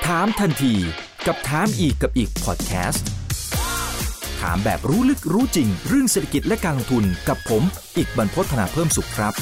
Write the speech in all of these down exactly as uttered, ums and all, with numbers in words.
ถามทันทีกับถามอีกกับอีกพอดแคสต์ถามแบบรู้ลึกรู้จริงเรื่องเศรษฐกิจและการลงทุนกับผมอีกบรรพต ธนาเพิ่มสุขครับ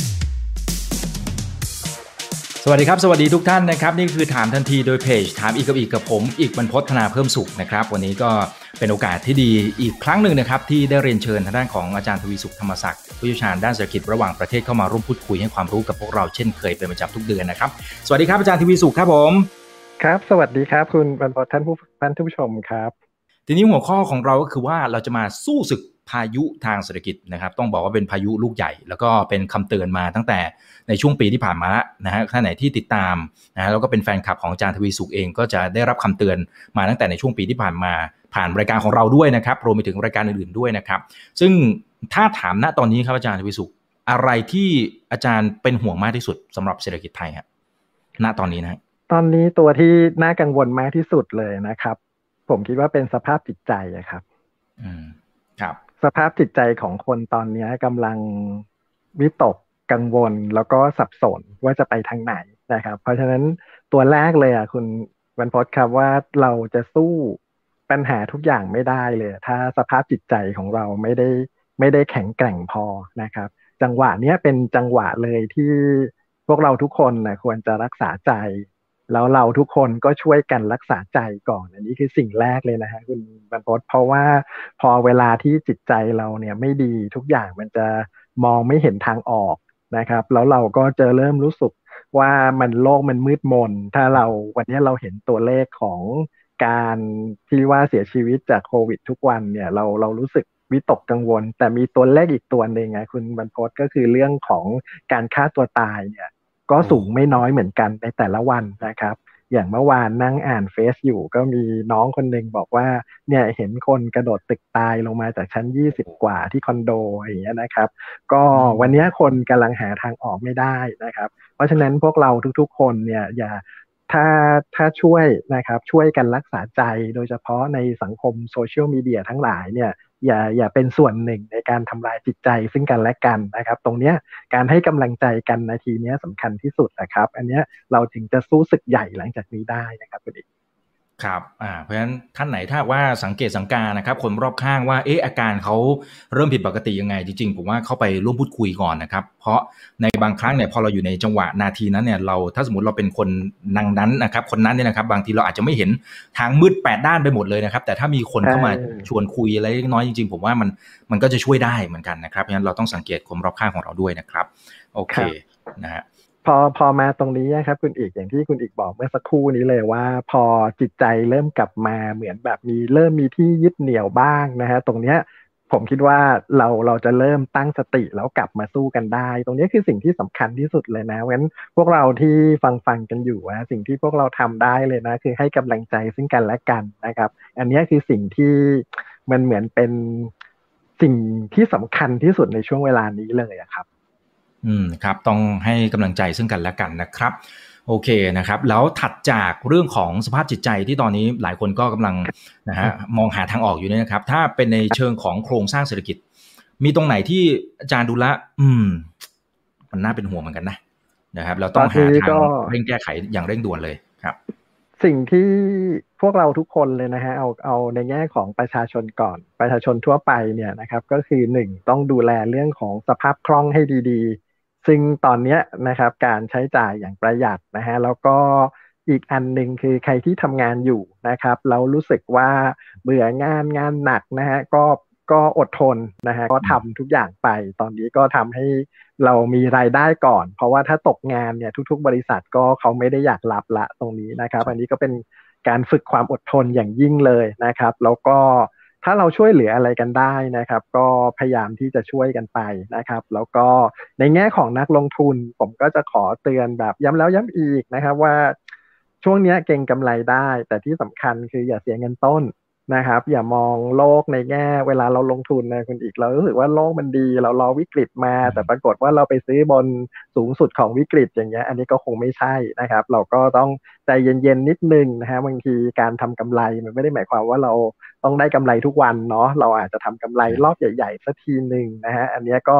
สวัสดีครับสวัสดีทุกท่านนะครับนี่คือถามทันทีโดยเพจถามอีกกับอีกกับผมอีกบรรพต ธนาเพิ่มสุขนะครับวันนี้ก็เป็นโอกาสที่ดีอีกครั้งหนึ่งนะครับที่ได้เรียนเชิญทางด้านของอาจารย์ทวีสุขธรรมศักดิ์ผู้เชี่ยวชาญด้านเศรษฐกิจระหว่างประเทศเข้ามาร่วมพูดคุยให้ความรู้กับพวกเราเช่นเคยเป็นประจำทุกเดือนนะครับสวัสดีครับอาจารย์ทวีสุขครับผมครับสวัสดีครับคุณบรรพตท่านผู้ท่านผู้ชมครับทีนี้หัวข้อของเราก็คือว่าเราจะมาสู้ศึกพายุทางเศรษฐกิจนะครับต้องบอกว่าเป็นพายุลูกใหญ่แล้วก็เป็นคำเตือนมาตั้งแต่ในช่วงปีที่ผ่านมานะฮะท่านไหนที่ติดตามนะฮะแล้วก็เป็นแฟนคลับของอาจารย์ทวีสุขเองก็จะได้รับคำเตือนมาตั้งแต่ในช่วงปีที่ผ่านมาผ่านรายการของเราด้วยนะครับรวมไปถึงรายการอื่นๆด้วยนะครับซึ่งถ้าถามณตอนนี้ครับอาจารย์ทวีสุขอะไรที่อาจารย์เป็นห่วงมากที่สุดสำหรับเศรษฐกิจไทยฮะณตอนนี้นะตอนนี้ตัวที่น่ากังวลมากที่สุดเลยนะครับผมคิดว่าเป็นสภาพจิตใจครับอืมครับสภาพจิตใจของคนตอนนี้กำลังวิตกกังวลแล้วก็สับสนว่าจะไปทางไหนนะครับเพราะฉะนั้นตัวแรกเลยอ่ะคุณบรรพตครับว่าเราจะสู้ปัญหาทุกอย่างไม่ได้เลยถ้าสภาพจิตใจของเราไม่ได้ไม่ได้แข็งแกร่งพอนะครับจังหวะนี้เป็นจังหวะเลยที่พวกเราทุกคนนะควรจะรักษาใจแล้วเราทุกคนก็ช่วยกันรักษาใจก่อนอันนี้คือสิ่งแรกเลยนะฮะคุณบรรพตเพราะว่าพอเวลาที่จิตใจเราเนี่ยไม่ดีทุกอย่างมันจะมองไม่เห็นทางออกนะครับแล้วเราก็จะเริ่มรู้สึกว่ามันโลกมันมืดมนถ้าเราวันนี้เราเห็นตัวเลขของการที่ว่าเสียชีวิตจากโควิดทุกวันเนี่ยเราเรารู้สึกวิตกกังวลแต่มีตัวเลขอีกตัวหนึ่งไงคุณบรรพตก็คือเรื่องของการฆ่าตัวตายเนี่ยก็สูงไม่น้อยเหมือนกันในแต่ละวันนะครับอย่างเมื่อวานนั่งอ่านเฟซอยู่ก็มีน้องคนหนึ่งบอกว่าเนี่ยเห็นคนกระโดดตึกตายลงมาจากชั้นยี่สิบกว่าที่คอนโดอย่างเงี้ยนะครับก็วันนี้คนกำลังหาทางออกไม่ได้นะครับเพราะฉะนั้นพวกเราทุกๆคนเนี่ยอย่าถ้าถ้าช่วยนะครับช่วยกันรักษาใจโดยเฉพาะในสังคมโซเชียลมีเดียทั้งหลายเนี่ยอย่าอย่าเป็นส่วนหนึ่งในการทำลายจิตใจซึ่งกันและกันนะครับตรงเนี้ยการให้กำลังใจกันนาทีนี้สำคัญที่สุดนะครับอันเนี้ยเราถึงจะสู้ศึกใหญ่หลังจากนี้ได้นะครับคุณอีกครับอ่าเพราะฉะนั้นท่านไหนถ้าว่าสังเกตสังการนะครับคนรอบข้างว่าเอ๊ะอาการเขาเริ่มผิดปกติยังไงจริงๆผมว่าเข้าไปร่วมพูดคุยก่อนนะครับเพราะในบางครั้งเนี่ยพอเราอยู่ในจังหวะนาทีนั้นเนี่ยเราถ้าสมมติเราเป็นคนนังนั้นนะครับคนนั้นเนี่ยนะครับบางทีเราอาจจะไม่เห็นทางมืดแปดด้านไปหมดเลยนะครับแต่ถ้ามีคนเข้ามาชวนคุยอะไรเล็กน้อยจริงๆผมว่ามันมันก็จะช่วยได้เหมือนกันนะครับเพราะฉะนั้นเราต้องสังเกตคนรอบข้างของเราด้วยนะครับโอเคนะฮะพอพอมาตรงนี้นะครับคุณอีกอย่างที่คุณอีกบอกเมื่อสักครู่นี้เลยว่าพอจิตใจเริ่มกลับมาเหมือนแบบมีเริ่มมีที่ยึดเหนี่ยวบ้างนะฮะตรงเนี้ยผมคิดว่าเราเราจะเริ่มตั้งสติแล้วกลับมาสู้กันได้ตรงนี้คือสิ่งที่สำคัญที่สุดเลยนะเพราะฉะนั้นพวกเราที่ฟังฟังกันอยู่นะสิ่งที่พวกเราทำได้เลยนะคือให้กำลังใจซึ่งกันและกันนะครับอันนี้คือสิ่งที่มันเหมือนเป็นสิ่งที่สำคัญที่สุดในช่วงเวลานี้เลยครับอืมครับต้องให้กำลังใจซึ่งกันและกันนะครับโอเคนะครับแล้วถัดจากเรื่องของสภาพจิตใจที่ตอนนี้หลายคนก็กำลังนะฮะมองหาทางออกอยู่เนี่ยนะครับถ้าเป็นในเชิงของโครงสร้างเศรษฐกิจมีตรงไหนที่อาจารย์ดูละอืมมันน่าเป็นห่วงเหมือนกันนะนะครับเราต้องหาทางเร่งแก้ไขอย่างเร่งด่วนเลยครับสิ่งที่พวกเราทุกคนเลยนะฮะเอาเอาในแง่ของประชาชนก่อนประชาชนทั่วไปเนี่ยนะครับก็คือหนึ่งต้องดูแลเรื่องของสภาพคล่องให้ดีๆซึ่งตอนนี้นะครับการใช้จ่ายอย่างประหยัดนะฮะแล้วก็อีกอันหนึ่งคือใครที่ทำงานอยู่นะครับแล้วรู้สึกว่าเบื่องานงานหนักนะฮะก็ก็อดทนนะฮะก็ทำทุกอย่างไปตอนนี้ก็ทำให้เรามีรายได้ก่อนเพราะว่าถ้าตกงานเนี่ยทุกๆบริษัทก็เขาไม่ได้อยากรับละตรงนี้นะครับอันนี้ก็เป็นการฝึกความอดทนอย่างยิ่งเลยนะครับแล้วก็ถ้าเราช่วยเหลืออะไรกันได้นะครับก็พยายามที่จะช่วยกันไปนะครับแล้วก็ในแง่ของนักลงทุนผมก็จะขอเตือนแบบย้ำแล้วย้ำอีกนะครับว่าช่วงนี้เก็งกำไรได้แต่ที่สำคัญคืออย่าเสียเงินต้นนะครับอย่ามองโลกในแง่เวลาเราลงทุนนะคุณอีกเรารู้สึกว่าโลกมันดีเรารอวิกฤตมาแต่ปรากฏว่าเราไปซื้อบนสูงสุดของวิกฤตอย่างเงี้ยอันนี้ก็คงไม่ใช่นะครับเราก็ต้องใจเย็นๆนิดนึงนะฮะบางทีการทำกำไรมันไม่ได้หมายความว่าเราต้องได้กำไรทุกวันเนาะเราอาจจะทำกำไรรอบใหญ่ๆสักทีหนึ่งนะฮะอันนี้ก็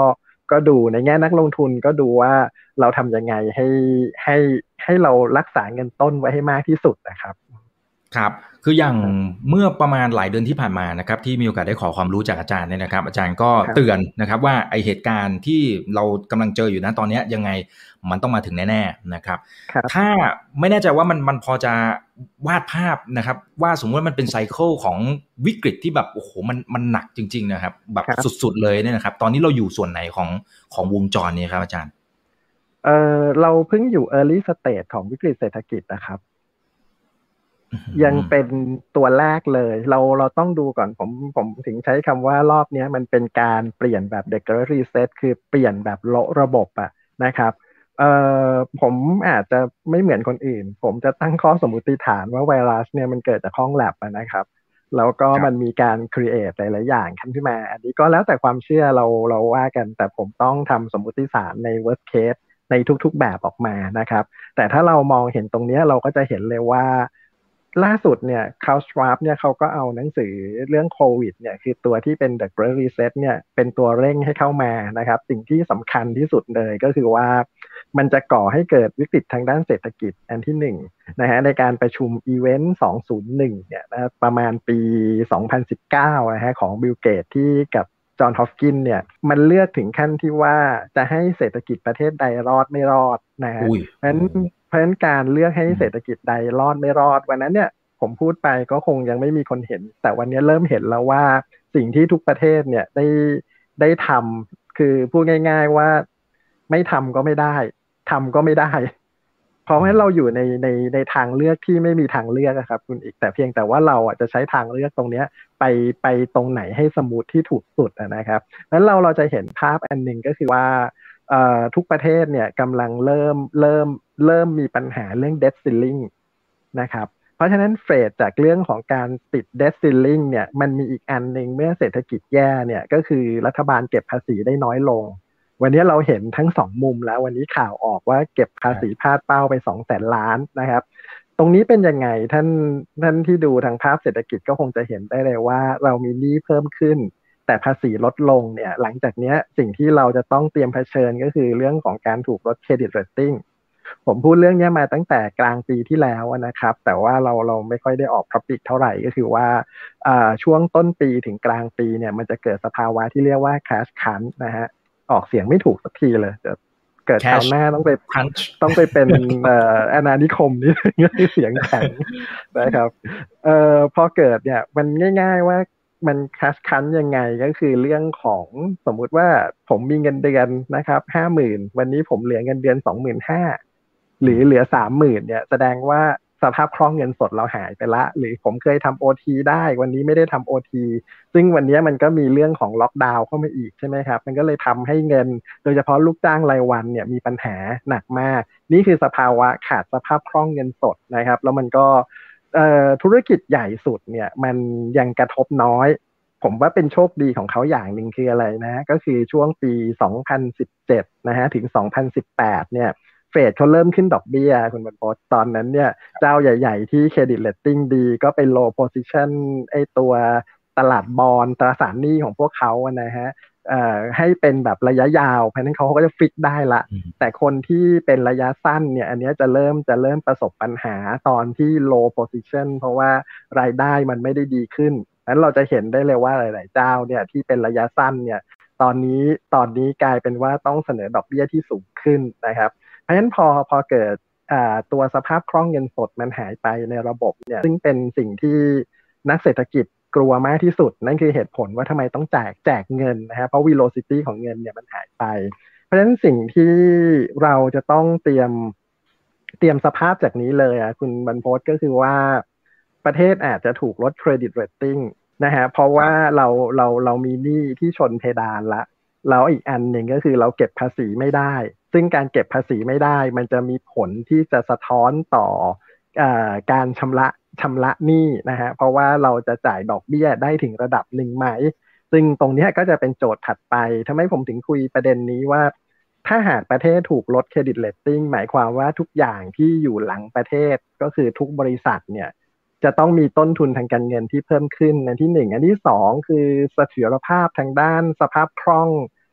ก็ดูในแง่นักลงทุนก็ดูว่าเราทำยังไงให้ให้ให้เรารักษาเงินต้นไว้ให้มากที่สุดนะครับครับคืออย่างเมื่อประมาณหลายเดือนที่ผ่านมานะครับที่มีโอกาสได้ขอความรู้จากอาจารย์เนี่ยนะครับอาจารย์ก็เตือนนะครับว่าไอเหตุการณ์ที่เรากำลังเจออยู่นะตอนนี้ยังไงมันต้องมาถึงแน่ๆนะครับถ้าไม่แน่ใจว่ามันมันพอจะวาดภาพนะครับว่าสมมติว่ามันเป็นไซเคิลของวิกฤตที่แบบโอ้โหมันมันหนักจริงๆนะครับแบบสุดๆเลยเนี่ยนะครับตอนนี้เราอยู่ส่วนไหนของของวงจรนี้ครับอาจารย์เออเราเพิ่งอยู่ early stage ของวิกฤตเศรษฐกิจนะครับยังเป็นตัวแรกเลยเราเราต้องดูก่อนผมผมถึงใช้คำว่ารอบนี้มันเป็นการเปลี่ยนแบบ The Great Reset คือเปลี่ยนแบบโละระบบอะนะครับเอ่อผมอาจจะไม่เหมือนคนอื่นผมจะตั้งข้อสมมติฐานว่าไวรัสเนี่ยมันเกิดจากห้องแลบนะครับแล้วก็มันมีการ create หลายๆอย่างขึ้นมาอันนี้ก็แล้วแต่ความเชื่อเราเราว่ากันแต่ผมต้องทำสมมติฐานใน worst case ในทุกๆแบบออกมานะครับแต่ถ้าเรามองเห็นตรงนี้เราก็จะเห็นเลยว่าล่าสุดเนี่ยคาร์ล ชวาบเนี่ยเขาก็เอาหนังสือเรื่องโควิดเนี่ยคือตัวที่เป็น The Great Reset เนี่ยเป็นตัวเร่งให้เข้ามานะครับสิ่งที่สำคัญที่สุดเลยก็คือว่ามันจะก่อให้เกิดวิกฤตทางด้านเศรษฐกิจอันที่หนึ่งนะฮะในการประชุมอีเวนต์สองพันหนึ่งเนี่ยนะประมาณปีสองพันสิบเก้านะฮะของบิลเกตที่กับจอห์นฮอปกินเนี่ยมันเลือกถึงขั้นที่ว่าจะให้เศรษฐกิจประเทศใดรอดไม่รอดนะฮะเพราะฉะนั้นเพราะฉะนั้นการเลือกให้เศรษฐกิจใดรอดไม่รอดวันนั้นเนี่ยผมพูดไปก็คงยังไม่มีคนเห็นแต่วันนี้เริ่มเห็นแล้วว่าสิ่งที่ทุกประเทศเนี่ยได้ได้ทำคือพูดง่ายๆว่าไม่ทำก็ไม่ได้ทำก็ไม่ได้เพราะว่าเราอยู่ในในในทางเลือกที่ไม่มีทางเลือกครับคุณอีกแต่เพียงแต่ว่าเราอ่ะจะใช้ทางเลือกตรงเนี้ยไปไปตรงไหนให้สมูทที่ถูกสุดนะครับนั้นเราเราจะเห็นภาพอันหนึ่งก็คือว่าทุกประเทศเนี่ยกำลังเริ่มเริ่มเริ่มมีปัญหาเรื่อง debt ceiling นะครับเพราะฉะนั้นเฟดจากเรื่องของการติด debt ceiling เนี่ยมันมีอีกอันหนึ่งเมื่อเศรษฐกิจแย่เนี่ยก็คือรัฐบาลเก็บภาษีได้น้อยลงวันนี้เราเห็นทั้งสองมุมแล้ววันนี้ข่าวออกว่าเก็บภาษีพลาดเป้าไปสองแสนล้านนะครับตรงนี้เป็นยังไงท่านท่านที่ดูทางภาพเศรษฐกิจก็คงจะเห็นได้เลยว่าเรามีหนี้เพิ่มขึ้นแต่ภาษีลดลงเนี่ยหลังจากนี้สิ่งที่เราจะต้องเตรียมเผชิญก็คือเรื่องของการถูกลดเครดิตเรตติ้งผมพูดเรื่องนี้มาตั้งแต่กลางปีที่แล้วนะครับแต่ว่าเราเราไม่ค่อยได้ออก public เท่าไหร่ก็คือว่าช่วงต้นปีถึงกลางปีเนี่ยมันจะเกิดสภาวะที่เรียกว่า cash crunch นะฮะออกเสียงไม่ถูกสักทีเลยเกิดคราวหน้าต้องไปต้องไปเป็นเอ่ออาณานิคมนี่เสียงแข็งนะครับเอ่อพอเกิดเนี่ยมันง่ายๆว่ามันคัสคันยังไงก็คือเรื่องของสมมุติว่าผมมีเงินเดือนนะครับห้าหมื่นวันนี้ผมเหลือเงินเดือนสองหมื่นห้าหรือเหลือสามหมื่นเนี่ยแสดงว่าสภาพคล่องเงินสดเราหายไปละหรือผมเคยทำ โอ ที ได้วันนี้ไม่ได้ทำ โอ ที ซึ่งวันนี้มันก็มีเรื่องของล็อกดาวน์เข้ามาอีกใช่ไหมครับมันก็เลยทำให้เงินโดยเฉพาะลูกจ้างรายวันเนี่ยมีปัญหาหนักมากนี่คือสภาวะขาดสภาพคล่องเงินสดนะครับแล้วมันก็ธุรกิจใหญ่สุดเนี่ยมันยังกระทบน้อยผมว่าเป็นโชคดีของเขาอย่างหนึ่งคืออะไรนะก็คือช่วงปีสองพันสิบเจ็ดนะฮะถึงสองพันสิบแปดเนี่ยเฟดเขาเริ่มขึ้นดอกเบี้ยคุณบรรพตตอนนั้นเนี่ยเจ้าใหญ่ๆที่เครดิตเรตติ้งดีก็ไปโลโพซิชันไอตัวตลาดบอนด์ตราสารหนี้ของพวกเขานะฮะให้เป็นแบบระยะยาวเพราะนั้นเขาก็จะฟิกได้ละแต่คนที่เป็นระยะสั้นเนี่ยอันนี้จะเริ่มจะเริ่มประสบปัญหาตอนที่ low position เพราะว่ารายได้มันไม่ได้ดีขึ้นนั้นเราจะเห็นได้เลยว่าหลายๆเจ้าเนี่ยที่เป็นระยะสั้นเนี่ยตอนนี้ตอนนี้กลายเป็นว่าต้องเสนอดอกเบี้ยที่สูงขึ้นนะครับเพราะฉะนั้นพอพอเกิดตัวสภาพคล่องเงินสดมันหายไปในระบบเนี่ยซึ่งเป็นสิ่งที่นักเศรษฐกิจกลัวมากที่สุดนั่นคือเหตุผลว่าทำไมต้องแจกแจกเงินนะฮะเพราะ velocity ของเงินเนี่ยมันหายไปเพราะฉะนั้นสิ่งที่เราจะต้องเตรียมเตรียมสภาพจากนี้เลยอ่ะคุณบรรพตก็คือว่าประเทศอาจจะถูกลดเครดิตเรตติ้งนะฮะเพราะว่าเราเราเรามีหนี้ที่ชนเพดานละแล้วอีกอันหนึ่งก็คือเราเก็บภาษีไม่ได้ซึ่งการเก็บภาษีไม่ได้มันจะมีผลที่จะสะท้อนต่อการชำระชำระหนี้นะฮะเพราะว่าเราจะจ่ายดอกเบี้ยได้ถึงระดับหนึ่งไหมซึ่งตรงนี้ก็จะเป็นโจทย์ถัดไปทำให้ผมถึงคุยประเด็นนี้ว่าถ้าหากประเทศถูกลดเครดิตเรตติ้งหมายความว่าทุกอย่างที่อยู่หลังประเทศก็คือทุกบริษัทเนี่ยจะต้องมีต้นทุนทางการเงินที่เพิ่มขึ้นอันที่หนึ่งอันที่สองคือเสถียรภาพทางด้านสภาพคล่อง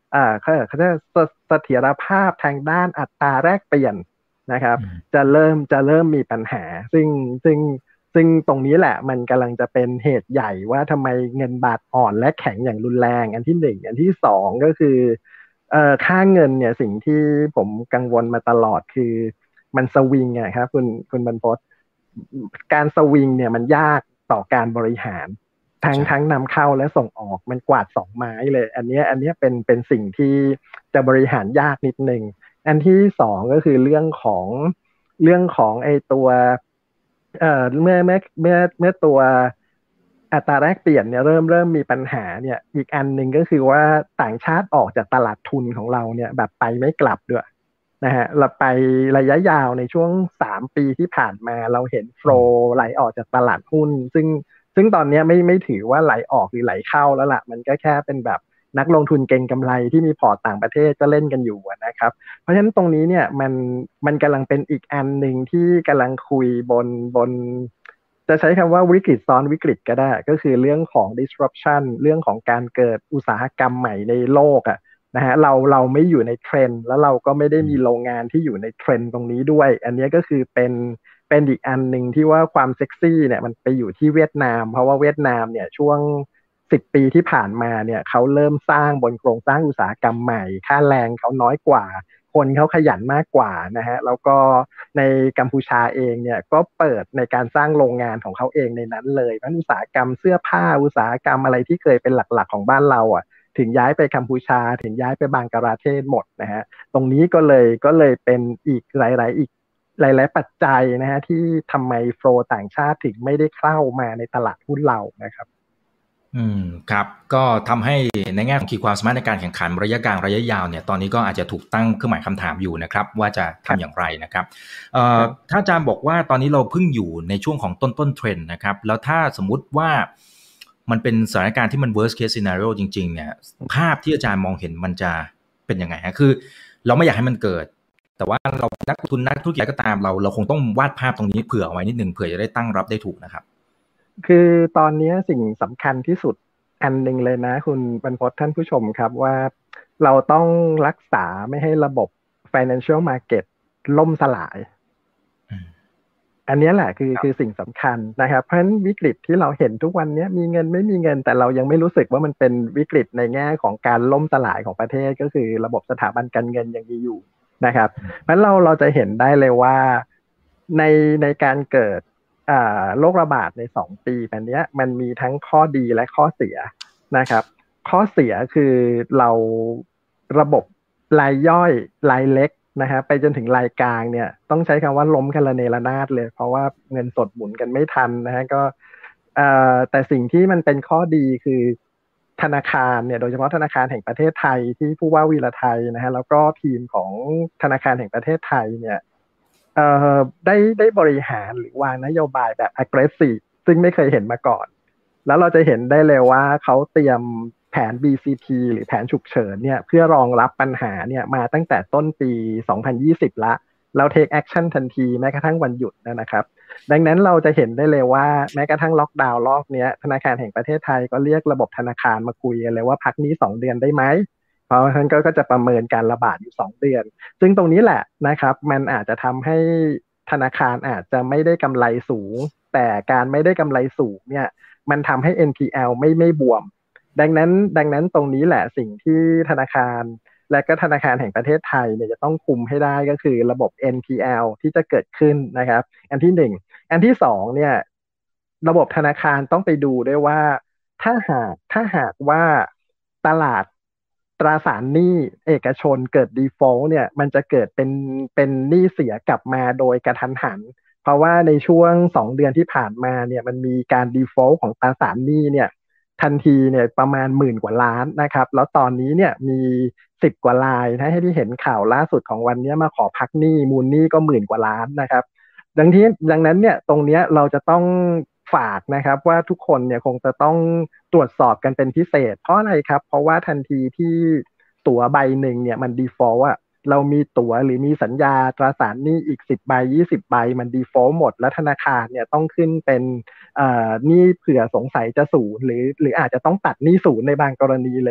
อ่าเขาเขาจะเสถียรภาพทางด้านอัตราแลกเปลี่ยนนะครับจะเริ่มจะเริ่มมีปัญหาซึ่งซึ่งซึ่งตรงนี้แหละมันกำลังจะเป็นเหตุใหญ่ว่าทำไมเงินบาทอ่อนและแข็งอย่างรุนแรงอันที่หนึ่งอันที่สองก็คือเอ่อค่าเงินเนี่ยสิ่งที่ผมกังวลมาตลอดคือมันสวิงอะครับคุณคุณบรรพตการสวิงเนี่ยมันยากต่อการบริหารทั้งทั้งนำเข้าและส่งออกมันกวาดสองไม้เลยอันนี้อันนี้เป็นเป็นสิ่งที่จะบริหารยากนิดนึงอันที่สองก็คือเรื่องของเรื่องของไอตัวเอ่อเมื่อเมื่อเมื่อเมื่อตัวอัตราแลกเปลี่ยนเนี่ยเริ่มเริ่มมีปัญหาเนี่ยอีกอันหนึ่งก็คือว่าต่างชาติออกจากตลาดทุนของเราเนี่ยแบบไปไม่กลับด้วยนะฮะเราไประยะยาวในช่วงสามปีที่ผ่านมาเราเห็นโฟลไหลออกจากตลาดหุ้นซึ่งซึ่งตอนนี้ไม่ไม่ถือว่าไหลออกหรือไหลเข้าแล้วล่ะมันก็แค่เป็นแบบนักลงทุนเก็งกำไรที่มีพอร์ตต่างประเทศก็เล่นกันอยู่นะครับเพราะฉะนั้นตรงนี้เนี่ยมันมันกำลังเป็นอีกอันหนึ่งที่กำลังคุยบนบนจะใช้คำว่าวิกฤตซ้อนวิกฤตก็ได้ก็คือเรื่องของ disruption เรื่องของการเกิดอุตสาหกรรมใหม่ในโลกอ่ะนะฮะเราเราไม่อยู่ในเทรนด์แล้วเราก็ไม่ได้มีโรงงานที่อยู่ในเทรนด์ตรงนี้ด้วยอันนี้ก็คือเป็นเป็นอีกอันหนึ่งที่ว่าความเซ็กซี่เนี่ยมันไปอยู่ที่เวียดนามเพราะว่าเวียดนามเนี่ยช่วงสิบปีที่ผ่านมาเนี่ยเขาเริ่มสร้างบนโครงสร้างอุตสาหกรรมใหม่ค่าแรงเขาน้อยกว่าคนเขาขยันมากกว่านะฮะแล้วก็ในกัมพูชาเองเนี่ยก็เปิดในการสร้างโรงงานของเขาเองในนั้นเลยเพราะอุตสาหกรรมเสื้อผ้าอุตสาหกรรมอะไรที่เคยเป็นหลักๆของบ้านเราอ่ะถึงย้ายไปกัมพูชาถึงย้ายไปบังกลาเทศหมดนะฮะตรงนี้ก็เลยก็เลยเป็นอีกหลายๆอีกหลายๆปัจจัยนะฮะที่ทำไมโฟลต่างชาติถึงไม่ได้เข้ามาในตลาดหุ้นเรานะครับอืมครับก็ทำให้ในแง่ของขีดความสามารถในการแข่งขันระยะกลางระยะยาวเนี่ยตอนนี้ก็อาจจะถูกตั้งเครื่องหมายคำถามอยู่นะครับว่าจะทำอย่างไรนะครับเอ่อถ้าอาจารย์บอกว่าตอนนี้เราเพิ่งอยู่ในช่วงของต้นต้นเทรนด์นะครับแล้วถ้าสมมุติว่ามันเป็นสถานการณ์ที่มัน worst case scenario จริงๆเนี่ยภาพที่อาจารย์มองเห็นมันจะเป็นยังไงฮะคือเราไม่อยากให้มันเกิดแต่ว่าเรานักลงทุนนักธุรกิจก็ตามเราเราคงต้องวาดภาพตรงนี้เผื่อเอาไว้นิดนึงเผื่อจะได้ตั้งรับได้ถูกนะครับคือตอนนี้สิ่งสำคัญที่สุดอันหนึ่งเลยนะคุณบรรพตท่านผู้ชมครับว่าเราต้องรักษาไม่ให้ระบบ financial market ล่มสลายอันนี้แหละคือคือสิ่งสำคัญนะครับเพราะฉะนั้นวิกฤตที่เราเห็นทุกวันนี้มีเงินไม่มีเงินแต่เรายังไม่รู้สึกว่ามันเป็นวิกฤตในแง่ของการล่มสลายของประเทศก็คือระบบสถาบันการเงินยังมีอยู่นะครับเพราะฉะนั้นเราเราจะเห็นได้เลยว่าในในการเกิดโรคระบาดในสองปีแบบนี้มันมีทั้งข้อดีและข้อเสียนะครับข้อเสียคือเราระบบรายย่อยรายเล็กนะฮะไปจนถึงรายกลางเนี่ยต้องใช้คำว่าล้มกันระเนระนาดเลยเพราะว่าเงินสดหมุนกันไม่ทันนะฮะก็แต่สิ่งที่มันเป็นข้อดีคือธนาคารเนี่ยโดยเฉพาะธนาคารแห่งประเทศไทยที่ผู้ว่าวีระไทยนะฮะแล้วก็ทีมของธนาคารแห่งประเทศไทยเนี่ยเอ่อได้ได้บริหารหรือวางนโยบายแบบ aggressive ซึ่งไม่เคยเห็นมาก่อนแล้วเราจะเห็นได้เลยว่าเขาเตรียมแผน บี ซี ที หรือแผนฉุกเฉินเนี่ยเพื่อรองรับปัญหาเนี่ยมาตั้งแต่ต้นปีสองพันยี่สิบละเรา take action ทันทีแม้กระทั่งวันหยุดนะครับดังนั้นเราจะเห็นได้เลยว่าแม้กระทั่งล็อกดาวน์รอบนี้ธนาคารแห่งประเทศไทยก็เรียกระบบธนาคารมาคุยกันเลยว่าพักนี้สองเดือนได้ไหมเพราะฉะนั้นก็จะประเมินการระบาดอยู่สองเดือนซึ่งตรงนี้แหละนะครับมันอาจจะทำให้ธนาคารอาจจะไม่ได้กำไรสูงแต่การไม่ได้กำไรสูงเนี่ยมันทำให้ เอ็น พี แอล ไม่ไม่บวมดังนั้นดังนั้นตรงนี้แหละสิ่งที่ธนาคารและก็ธนาคารแห่งประเทศไทยเนี่ยจะต้องคุมให้ได้ก็คือระบบ เอ็น พี แอล ที่จะเกิดขึ้นนะครับอันที่หนึ่งอันที่สองเนี่ยระบบธนาคารต้องไปดูด้วยว่าถ้าหากถ้าหากว่าตลาดตราสารหนี้เอกชนเกิด default เนี่ยมันจะเกิดเป็นเป็นหนี้เสียกลับมาโดยกระทันหันเพราะว่าในช่วงสองเดือนที่ผ่านมาเนี่ยมันมีการ default ของตราสารหนี้เนี่ยทันทีเนี่ยประมาณหมื่นกว่าล้านนะครับแล้วตอนนี้เนี่ยมีสิบกว่ารายนะให้ที่เห็นข่าวล่าสุดของวันนี้มาขอพักหนี้มูลหนี้ก็หมื่นกว่าล้านนะครับดังที่ดังนั้นเนี่ยตรงนี้เราจะต้องฝากนะครับว่าทุกคนเนี่ยคงจะต้องตรวจสอบกันเป็นพิเศษเพราะอะไรครับเพราะว่าทันทีที่ตั๋วใบหนึ่งเนี่ยมัน default อ่ะเรามีตั๋วหรือมีสัญญาตราสารหนี้อีกสิบใบยี่สิบใบมัน default หมดแล้วธนาคารเนี่ยต้องขึ้นเป็นเอ่อหนี้เผื่อสงสัยจะศูนย์หรือหรืออาจจะต้องตัดหนี้ศูนย์ในบางกรณีเลย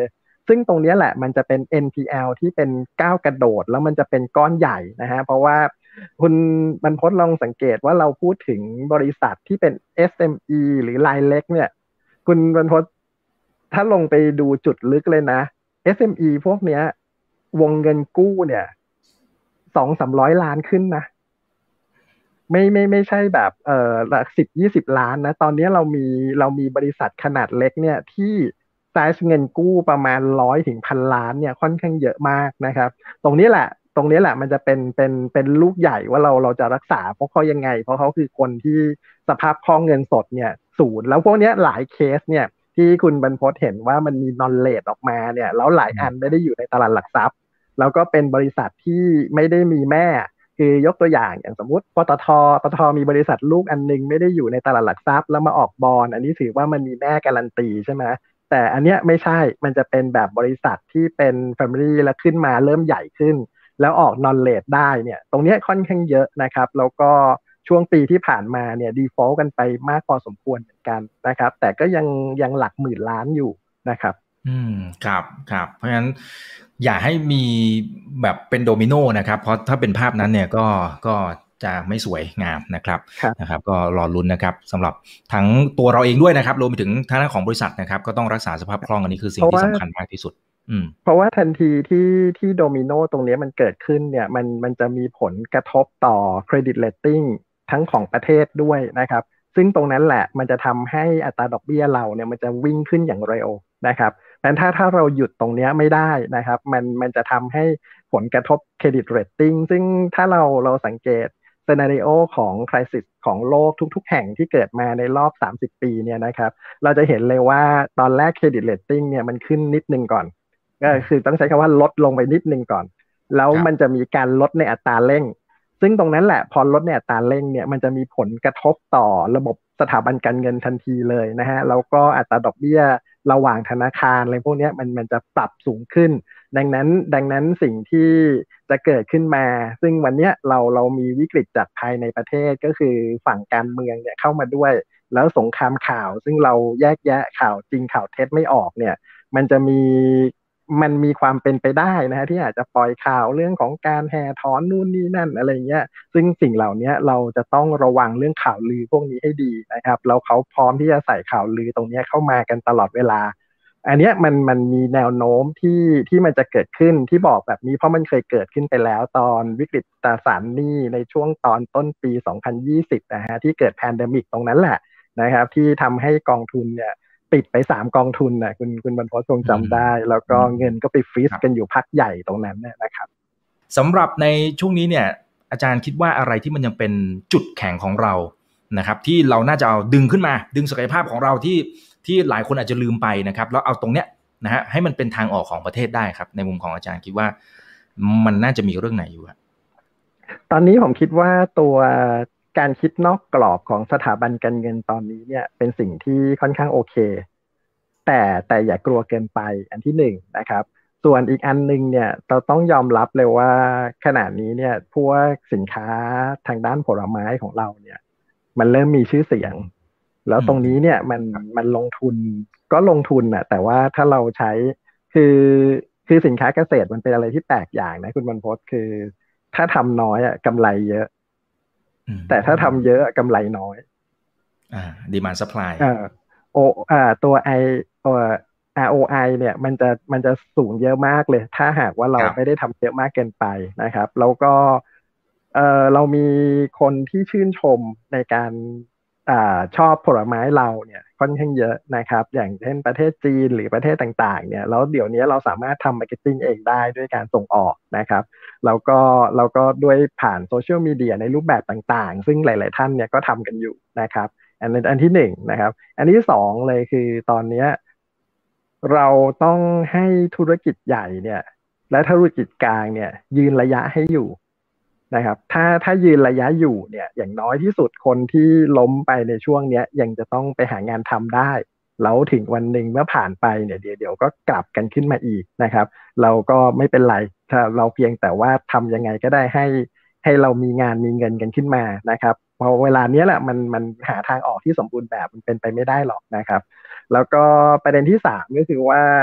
ซึ่งตรงนี้แหละมันจะเป็น เอ็น พี แอล ที่เป็นก้าวกระโดดแล้วมันจะเป็นก้อนใหญ่นะฮะเพราะว่าคุณบรรพตลองสังเกตว่าเราพูดถึงบริษัทที่เป็น เอส เอ็ม อี หรือรายเล็กเนี่ยคุณบรรพตถ้าลงไปดูจุดลึกเลยนะ เอส เอ็ม อี พวกเนี้ยวงเงินกู้เนี่ยสองสามร้อยล้านขึ้นนะไม่ไม่ไม่ใช่แบบเอ่อหลักสิบยี่สิบล้านนะตอนนี้เรามีเรามีบริษัทขนาดเล็กเนี่ยที่ไซส์เงินกู้ประมาณร้อยถึงพันล้านเนี่ยค่อนข้างเยอะมากนะครับตรงนี้แหละตรงนี้แหละมันจะเป็นเป็นเป็นลูกใหญ่ว่าเราเราจะรักษาเพราะเขายังไงเพราะเขาคือคนที่สภาพคล่องเงินสดเนี่ยศูนย์แล้วพวกเนี้ยหลายเคสเนี่ยที่คุณบรรพตเห็นว่ามันมีนอนเลทออกมาเนี่ยแล้วหลายอันไม่ได้อยู่ในตลาดหลักทรัพย์แล้วก็เป็นบริษัทที่ไม่ได้มีแม่คือยกตัวอย่างอย่างสมมติปตทปตทมีบริษัทลูกอันนึงไม่ได้อยู่ในตลาดหลักทรัพย์แล้วมาออกบอนด์อันนี้ถือว่ามันมีแม่การันตีใช่ไหมแต่อันเนี้ยไม่ใช่มันจะเป็นแบบบริษัทที่เป็น Family แล้วขึ้นมาเริ่มใหญ่ขึ้นแล้วออกนอนเลทได้เนี่ยตรงเนี้ยค่อนข้างเยอะนะครับแล้วก็ช่วงปีที่ผ่านมาเนี่ย default กันไปมากพอสมควรเหมือนกันนะครับแต่ก็ยังยังหลักหมื่นล้านอยู่นะครับอืมครับครับเพราะฉะนั้นอย่าให้มีแบบเป็นโดมิโนนะครับเพราะถ้าเป็นภาพนั้นเนี่ยก็ก็จะไม่สวยงามนะครับนะครับก็รอลุ้นนะครับสำหรับทั้งตัวเราเองด้วยนะครับรวมไปถึงทางด้านของบริษัทนะครับก็ต้องรักษาสภาพคล่องอันนี้คือสิ่งที่สำคัญมากที่สุดอืมเพราะว่าทันทีที่ที่โดมิโนตรงนี้มันเกิดขึ้นเนี่ยมันมันจะมีผลกระทบต่อเครดิตเรตติ้งทั้งของประเทศด้วยนะครับซึ่งตรงนั้นแหละมันจะทำให้อัตราดอกเบี้ยเราเนี่ยมันจะวิ่งขึ้นอย่างเร็วนะครับงั้นถ้าถ้าเราหยุดตรงนี้ไม่ได้นะครับมันมันจะทำให้ผลกระทบเครดิตเรตติ้งซึ่งถ้าเราเราสังเกตซีนาริโอของคริสิสของโลกทุกๆแห่งที่เกิดมาในรอบสามสิบปีเนี่ยนะครับเราจะเห็นเลยว่าตอนแรกเครดิตเรตติ้งเนี่ยมันขึ้นนิดนึงก่อนก็คือต้องใช้คำว่าลดลงไปนิดนึงก่อนแล้วมันจะมีการลดในอัตราเร่งซึ่งตรงนั้นแหละพอลดในอัตราเร่งเนี่ยมันจะมีผลกระทบต่อระบบสถาบันการเงินทันทีเลยนะฮะแล้วก็อัตราดอกเบี้ยระหว่างธนาคารอะไรพวกนี้มันมันจะปรับสูงขึ้นดังนั้นดังนั้นสิ่งที่จะเกิดขึ้นมาซึ่งวันนี้เราเรามีวิกฤตจากภายในประเทศก็คือฝั่งการเมืองเนี่ยเข้ามาด้วยแล้วสงครามข่าวซึ่งเราแยกแยะข่าวจริงข่าวเท็จไม่ออกเนี่ยมันจะมีมันมีความเป็นไปได้นะฮะที่อาจจะปล่อยข่าวเรื่องของการแห่ถอนนู่นนี่นั่นอะไรเงี้ยซึ่งสิ่งเหล่านี้เราจะต้องระวังเรื่องข่าวลือพวกนี้ให้ดีนะครับแล้วเขาพร้อมที่จะใส่ข่าวลือตรงนี้เข้ามากันตลอดเวลาอันนี้มันมันมีแนวโน้มที่ที่มันจะเกิดขึ้นที่บอกแบบนี้เพราะมันเคยเกิดขึ้นไปแล้วตอนวิกฤตตราสารหนี้ในช่วงตอนต้นปีสองพันยี่สิบนะฮะที่เกิดแพนเดมิกตรงนั้นแหละนะครับที่ทำให้กองทุนเนี่ยปิดไปสามกองทุนนะคุณคุณบรรพตคงจำได้แล้วก็เงินก็ไปฟรีซกันอยู่พักใหญ่ตรงนั้นนะครับสำหรับในช่วงนี้เนี่ยอาจารย์คิดว่าอะไรที่มันยังเป็นจุดแข็งของเรานะครับที่เราน่าจะเอาดึงขึ้นมาดึงศักยภาพของเราที่ที่หลายคนอาจจะลืมไปนะครับแล้วเอาตรงเนี้ยนะฮะให้มันเป็นทางออกของประเทศได้ครับในมุมของอาจารย์คิดว่ามันน่าจะมีเรื่องไหนอยู่ครับตอนนี้ผมคิดว่าตัวการคิดนอกกรอบของสถาบันการเงินตอนนี้เนี่ยเป็นสิ่งที่ค่อนข้างโอเคแต่แต่อย่ากลัวเกินไปอันที่หนึ่งนะครับส่วนอีกอันหนึ่งเนี่ยเราต้องยอมรับเลยว่าขณะนี้เนี่ยพวกสินค้าทางด้านผลไม้ของเราเนี่ยมันเริ่มมีชื่อเสียงแล้วตรงนี้เนี่ยมันมันลงทุนก็ลงทุนน่ะแต่ว่าถ้าเราใช้คือคือสินค้าเกษตรมันเป็นอะไรที่แปลกอย่างนะคุณบรรพตคือถ้าทำน้อยอ่ะกำไรเยอะแต่ถ้าทำเยอะกำไรน้อยอ่า demand supply อ่าโออ่าตัวไอตัว อาร์ โอ ไอ เนี่ยมันจะมันจะสูงเยอะมากเลยถ้าหากว่าเราไม่ได้ทำเยอะมากเกินไปนะครับแล้วก็เออเรามีคนที่ชื่นชมในการอ่าชอบผลไม้เราเนี่ยค่อนข้างเยอะนะครับอย่างเช่นประเทศจีนหรือประเทศต่างๆเนี่ยแล้วเดี๋ยวนี้เราสามารถทำมาร์เก็ตติ้งเองได้ด้วยการส่งออกนะครับแล้วก็เราก็ด้วยผ่านโซเชียลมีเดียในรูปแบบต่างๆซึ่งหลายๆท่านเนี่ยก็ทำกันอยู่นะครับอันนั้นอันที่หนึ่งนะครับอันที่สองเลยคือตอนนี้เราต้องให้ธุรกิจใหญ่เนี่ยและธุรกิจกลางเนี่ยยืนระยะให้อยู่นะครับถ้าถ้ายืนระยะอยู่เนี่ยอย่างน้อยที่สุดคนที่ล้มไปในช่วงเนี้ยยังจะต้องไปหางานทำได้แล้วถึงวันหนึ่งเมื่อผ่านไปเนี่ยเดี๋ยวเดี๋ยวก็กลับกันขึ้นมาอีกนะครับเราก็ไม่เป็นไรถ้าเราเพียงแต่ว่าทำยังไงก็ได้ให้ให้เรามีงานมีเงินกันขึ้นมานะครับเพราะเวลาเนี้ยแหละมันมันหาทางออกที่สมบูรณ์แบบมันเป็นไปไม่ได้หรอกนะครับแล้วก็ประเด็นที่สามก็คือว่า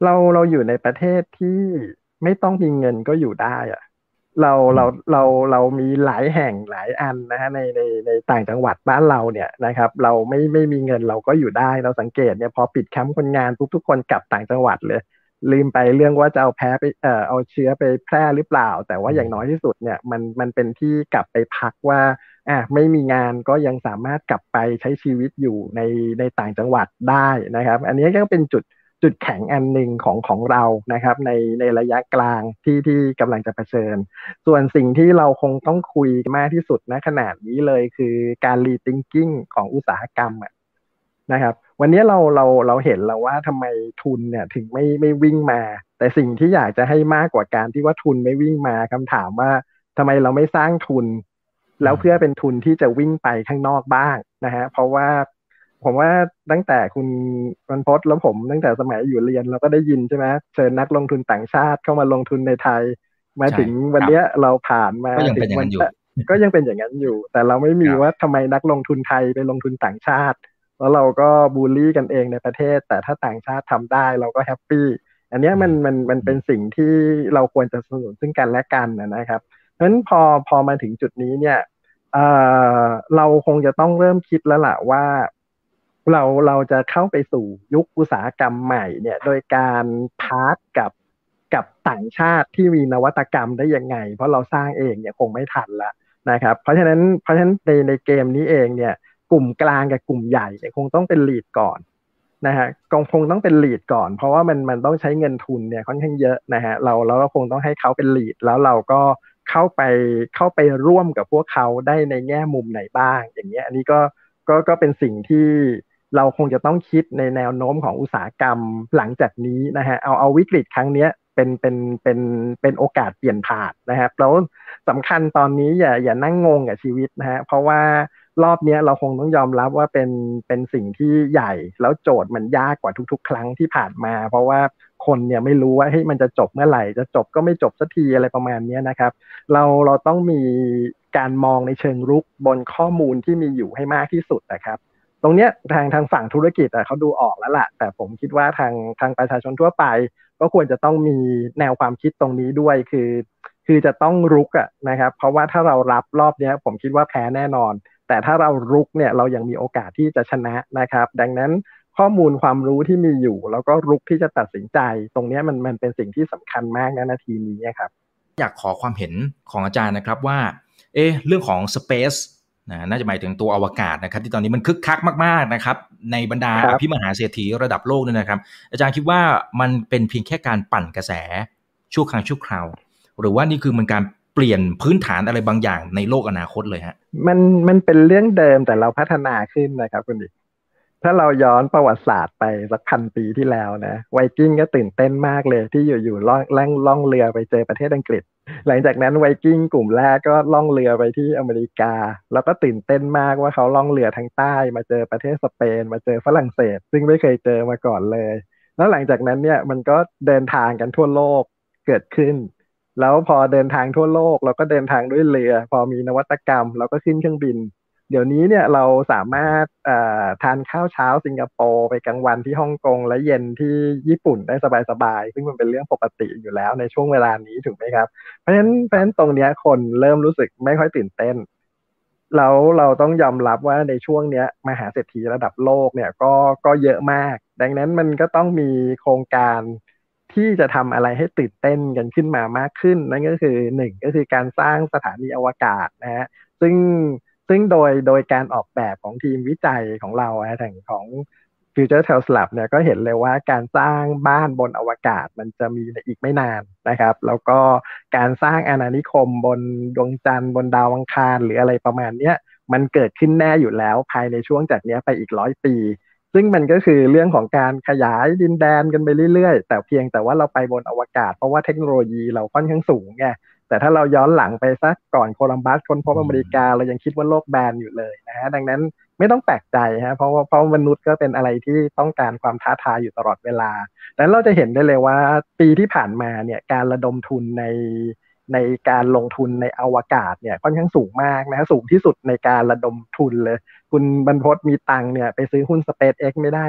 เราเราอยู่ในประเทศที่ไม่ต้องมีเงินก็อยู่ได้อะเราอืมเราเราเรามีหลายแห่งหลายอันนะฮะในในในต่างจังหวัดบ้านเราเนี่ยนะครับเราไม่ไม่มีเงินเราก็อยู่ได้เราสังเกตเนี่ยพอปิดแคมป์คนงานปุ๊บทุกคนกลับต่างจังหวัดเลยลืมไปเรื่องว่าจะเอาแพ้ไปเอ่อเอาเชื้อไปแพร่หรือเปล่าแต่ว่าอือย่างน้อยมที่สุดเนี่ยมันมันเป็นที่กลับไปพักว่าอ่ะไม่มีงานก็ยังสามารถกลับไปใช้ชีวิตอยู่ในในต่างจังหวัดได้นะครับอันนี้ก็เป็นจุด จุดแข็งอันหนึ่งของของเรานะครับในในระยะกลางที่ที่กำลังจะเผชิญส่วนสิ่งที่เราคงต้องคุยมากที่สุดณขนาดนี้เลยคือการรี ทิงกิ้ง ของอุตสาหกรรมอะนะครับวันนี้เราเราเราเห็นแล้วว่าทำไมทุนเนี่ยถึงไม่ไม่วิ่งมาแต่สิ่งที่อยากจะให้มากกว่าการที่ว่าทุนไม่วิ่งมาคำถามว่าทำไมเราไม่สร้างทุนอืแล้วเพื่อมเป็นทุนที่จะวิ่งไปข้างนอกบ้างนะฮะเพราะว่า ผมว่าตั้งแต่คุณวันพจน์แล้วผมตั้งแต่สมัยอยู่เรียนเราก็ได้ยินใช่ไหมเชิญนักลงทุนต่างชาติเข้ามาลงทุนในไทยมาใช่ถึงวันครับเนี้ยเราผ่านมาก็ยังถึงวันเป็นอย่างนั้นอยู่ก็ยังเป็นอย่างนั้นอยู่แต่เราไม่มีว่าครับทำไมนักลงทุนไทยไปลงทุนต่างชาติแล้วเราก็บูลลี่กันเองในประเทศแต่ถ้าต่างชาติทำได้เราก็แฮปปี้อันเนี้ยอืมมันมันมันอืมเป็นสิ่งที่เราควรจะสนับสนุนซึ่งกันและกันนะครับเพราะฉะนั้นพอพอมาถึงจุดนี้เนี่ย เอ่อเราคงจะต้องเริ่มคิดแล้วล่ะว่าเราเราจะเข้าไปสู่ยุคอุตสาหกรรมใหม่เนี่ยโดยการพาร์ทกับกับต่างชาติที่มีนวัตกรรมได้ยังไงเพราะเราสร้างเองเนี่ยคงไม่ทันละนะครับเพราะฉะนั้นเพราะฉะนั้นในในเกมนี้เองเนี่ยกลุ่มกลางกับกลุ่มใหญ่เนี่ยคงต้องเป็นลีดก่อนนะฮะคงคงต้องเป็นลีดก่อนเพราะว่ามันมันต้องใช้เงินทุนเนี่ยค่อนข้างเยอะนะฮะเราเราเราคงต้องให้เขาเป็นลีดแล้วเราก็ เข้าไปเข้าไปร่วมกับพวกเขาได้ในแง่มุมไหนบ้างอย่างเงี้ยอันนี้ก็ก็ก็เป็นสิ่งที่เราคงจะต้องคิดในแนวโน้มของอุตสาหกรรมหลังจากนี้นะฮะเอาเอาวิกฤตครั้งเนี้ยเป็นเป็นเป็นเป็นโอกาสเปลี่ยนผ่านนะครับแล้วสำคัญตอนนี้อย่าอย่านั่งงงกับชีวิตนะฮะเพราะว่ารอบนี้เราคงต้องยอมรับว่าเป็นเป็นสิ่งที่ใหญ่แล้วโจทย์มันยากกว่าทุกๆครั้งที่ผ่านมาเพราะว่าคนเนี่ยไม่รู้ว่าเฮ้ยมันจะจบเมื่อไหร่จะจบก็ไม่จบสักทีอะไรประมาณนี้นะครับ เราเราต้องมีการมองในเชิงรุกบนข้อมูลที่มีอยู่ให้มากที่สุดนะครับตรงเนี้ยทางทางฝั่งธุรกิจอะเขาดูออกแล้วล่ะแต่ผมคิดว่าทางทางประชาชนทั่วไปก็ควรจะต้องมีแนวความคิดตรงนี้ด้วยคือคือจะต้องรุกอะนะครับเพราะว่าถ้าเรารับรอบเนี้ยผมคิดว่าแพ้แน่นอนแต่ถ้าเรารุกเนี่ยเรายังมีโอกาสที่จะชนะนะครับดังนั้นข้อมูลความรู้ที่มีอยู่แล้วก็รุกที่จะตัดสินใจตรงนี้มันมันเป็นสิ่งที่สำคัญมากนะนาทีนี้ครับอยากขอความเห็นของอาจารย์นะครับว่าเอ๊ะเรื่องของ Space นะน่าจะหมายถึงตัวอวกาศนะครับที่ตอนนี้มันคึกคักมากๆนะครับในบรรดาครับอภิมหาเศรษฐีระดับโลกเนี่ยนะครับอาจารย์คิดว่ามันเป็นเพียงแค่การปั่นกระแสชั่วครั้งชั่วคราวหรือว่านี่คือมันการเปลี่ยนพื้นฐานอะไรบางอย่างในโลกอนาคตเลยฮะมันมันเป็นเรื่องเดิมแต่เราพัฒนาขึ้นนะครับคุณดิถ้าเราย้อนประวัติศาสตร์ไปสักพันปีที่แล้วนะไวกิ้งก็ตื่นเต้นมากเลยที่อยู่ๆล่องแล่งล่องเรือไปเจอประเทศอังกฤษหลังจากนั้นไวกิ้งกลุ่มแรกก็ล่องเรือไปที่อเมริกาแล้วก็ตื่นเต้นมากว่าเขาล่องเรือทางใต้มาเจอประเทศสเปนมาเจอฝรั่งเศสซึ่งไม่เคยเจอมาก่อนเลยแล้วหลังจากนั้นเนี่ยมันก็เดินทางกันทั่วโลกเกิดขึ้น แล้วพอเดินทางทั่วโลกเราก็เดินทางด้วยเรือพอมีนวัตกรรมเราก็ขึ้นเครื่องบินเดี๋ยวนี้เนี่ยเราสามารถเอ่อทานข้าวเช้าสิงคโปร์ไปกลางวันที่ฮ่องกงและเย็นที่ญี่ปุ่นได้สบายๆซึ่งมันเป็นเรื่องปกติอยู่แล้วในช่วงเวลานี้ถูกไหมครับเพราะฉะนั้นเพราะฉะนั้นตรงเนี้ยคนเริ่มรู้สึกไม่ค่อยตื่นเต้นแล้วเราต้องยอมรับว่าในช่วงเนี้ยมหาเศรษฐีระดับโลกเนี่ยก็ก็เยอะมากดังนั้นมันก็ต้องมีโครงการ ที่จะทำอะไรให้ตื่นเต้นกันขึ้นมามากขึ้นนั่นก็คือหนึ่งก็คือการสร้างสถานีอวกาศนะฮะซึ่งซึ่งโดยโดยการออกแบบของทีมวิจัยของเราฮะทางของ Future Tales Lab เนี่ยก็เห็นเลยว่าการสร้างบ้านบนอวกาศมันจะมีในอีกไม่นานนะครับแล้วก็การสร้างอาณานิคมบนดวงจันทร์บนดาวอังคารหรืออะไรประมาณเนี้ยมันเกิดขึ้นแน่อยู่แล้วภายในช่วงจากเนี้ยไปอีกร้อยปี ซึ่งมันก็คือเรื่องของการขยายดินแดนกันไปเรื่อยๆแต่เพียงแต่ว่าเราไปบนอวกาศเพราะว่าเทคโนโลยีเราค่อนข้างสูงไงแต่ถ้าเราย้อนหลังไปสักก่อนโคลัมบัสค้นพบอือเมริกามเรายังคิดว่าโลกแบนอยู่เลยนะฮะดังนั้นไม่ต้องแปลกใจฮะเพราะว่าเพราะมนุษย์ก็เป็นอะไรที่ต้องการความท้าทายอยู่ตลอดเวลาดังนั้นเราจะเห็นได้เลยว่าปีที่ผ่านมาเนี่ยการระดมทุนในในการลงทุนในอวกาศเนี่ยค่อนข้างสูงมากนะสูงที่สุดในการระดมทุนเลย คุณบรรพตมีตังค์เนี่ยไปซื้อหุ้น SpaceX ไม่ได้นะ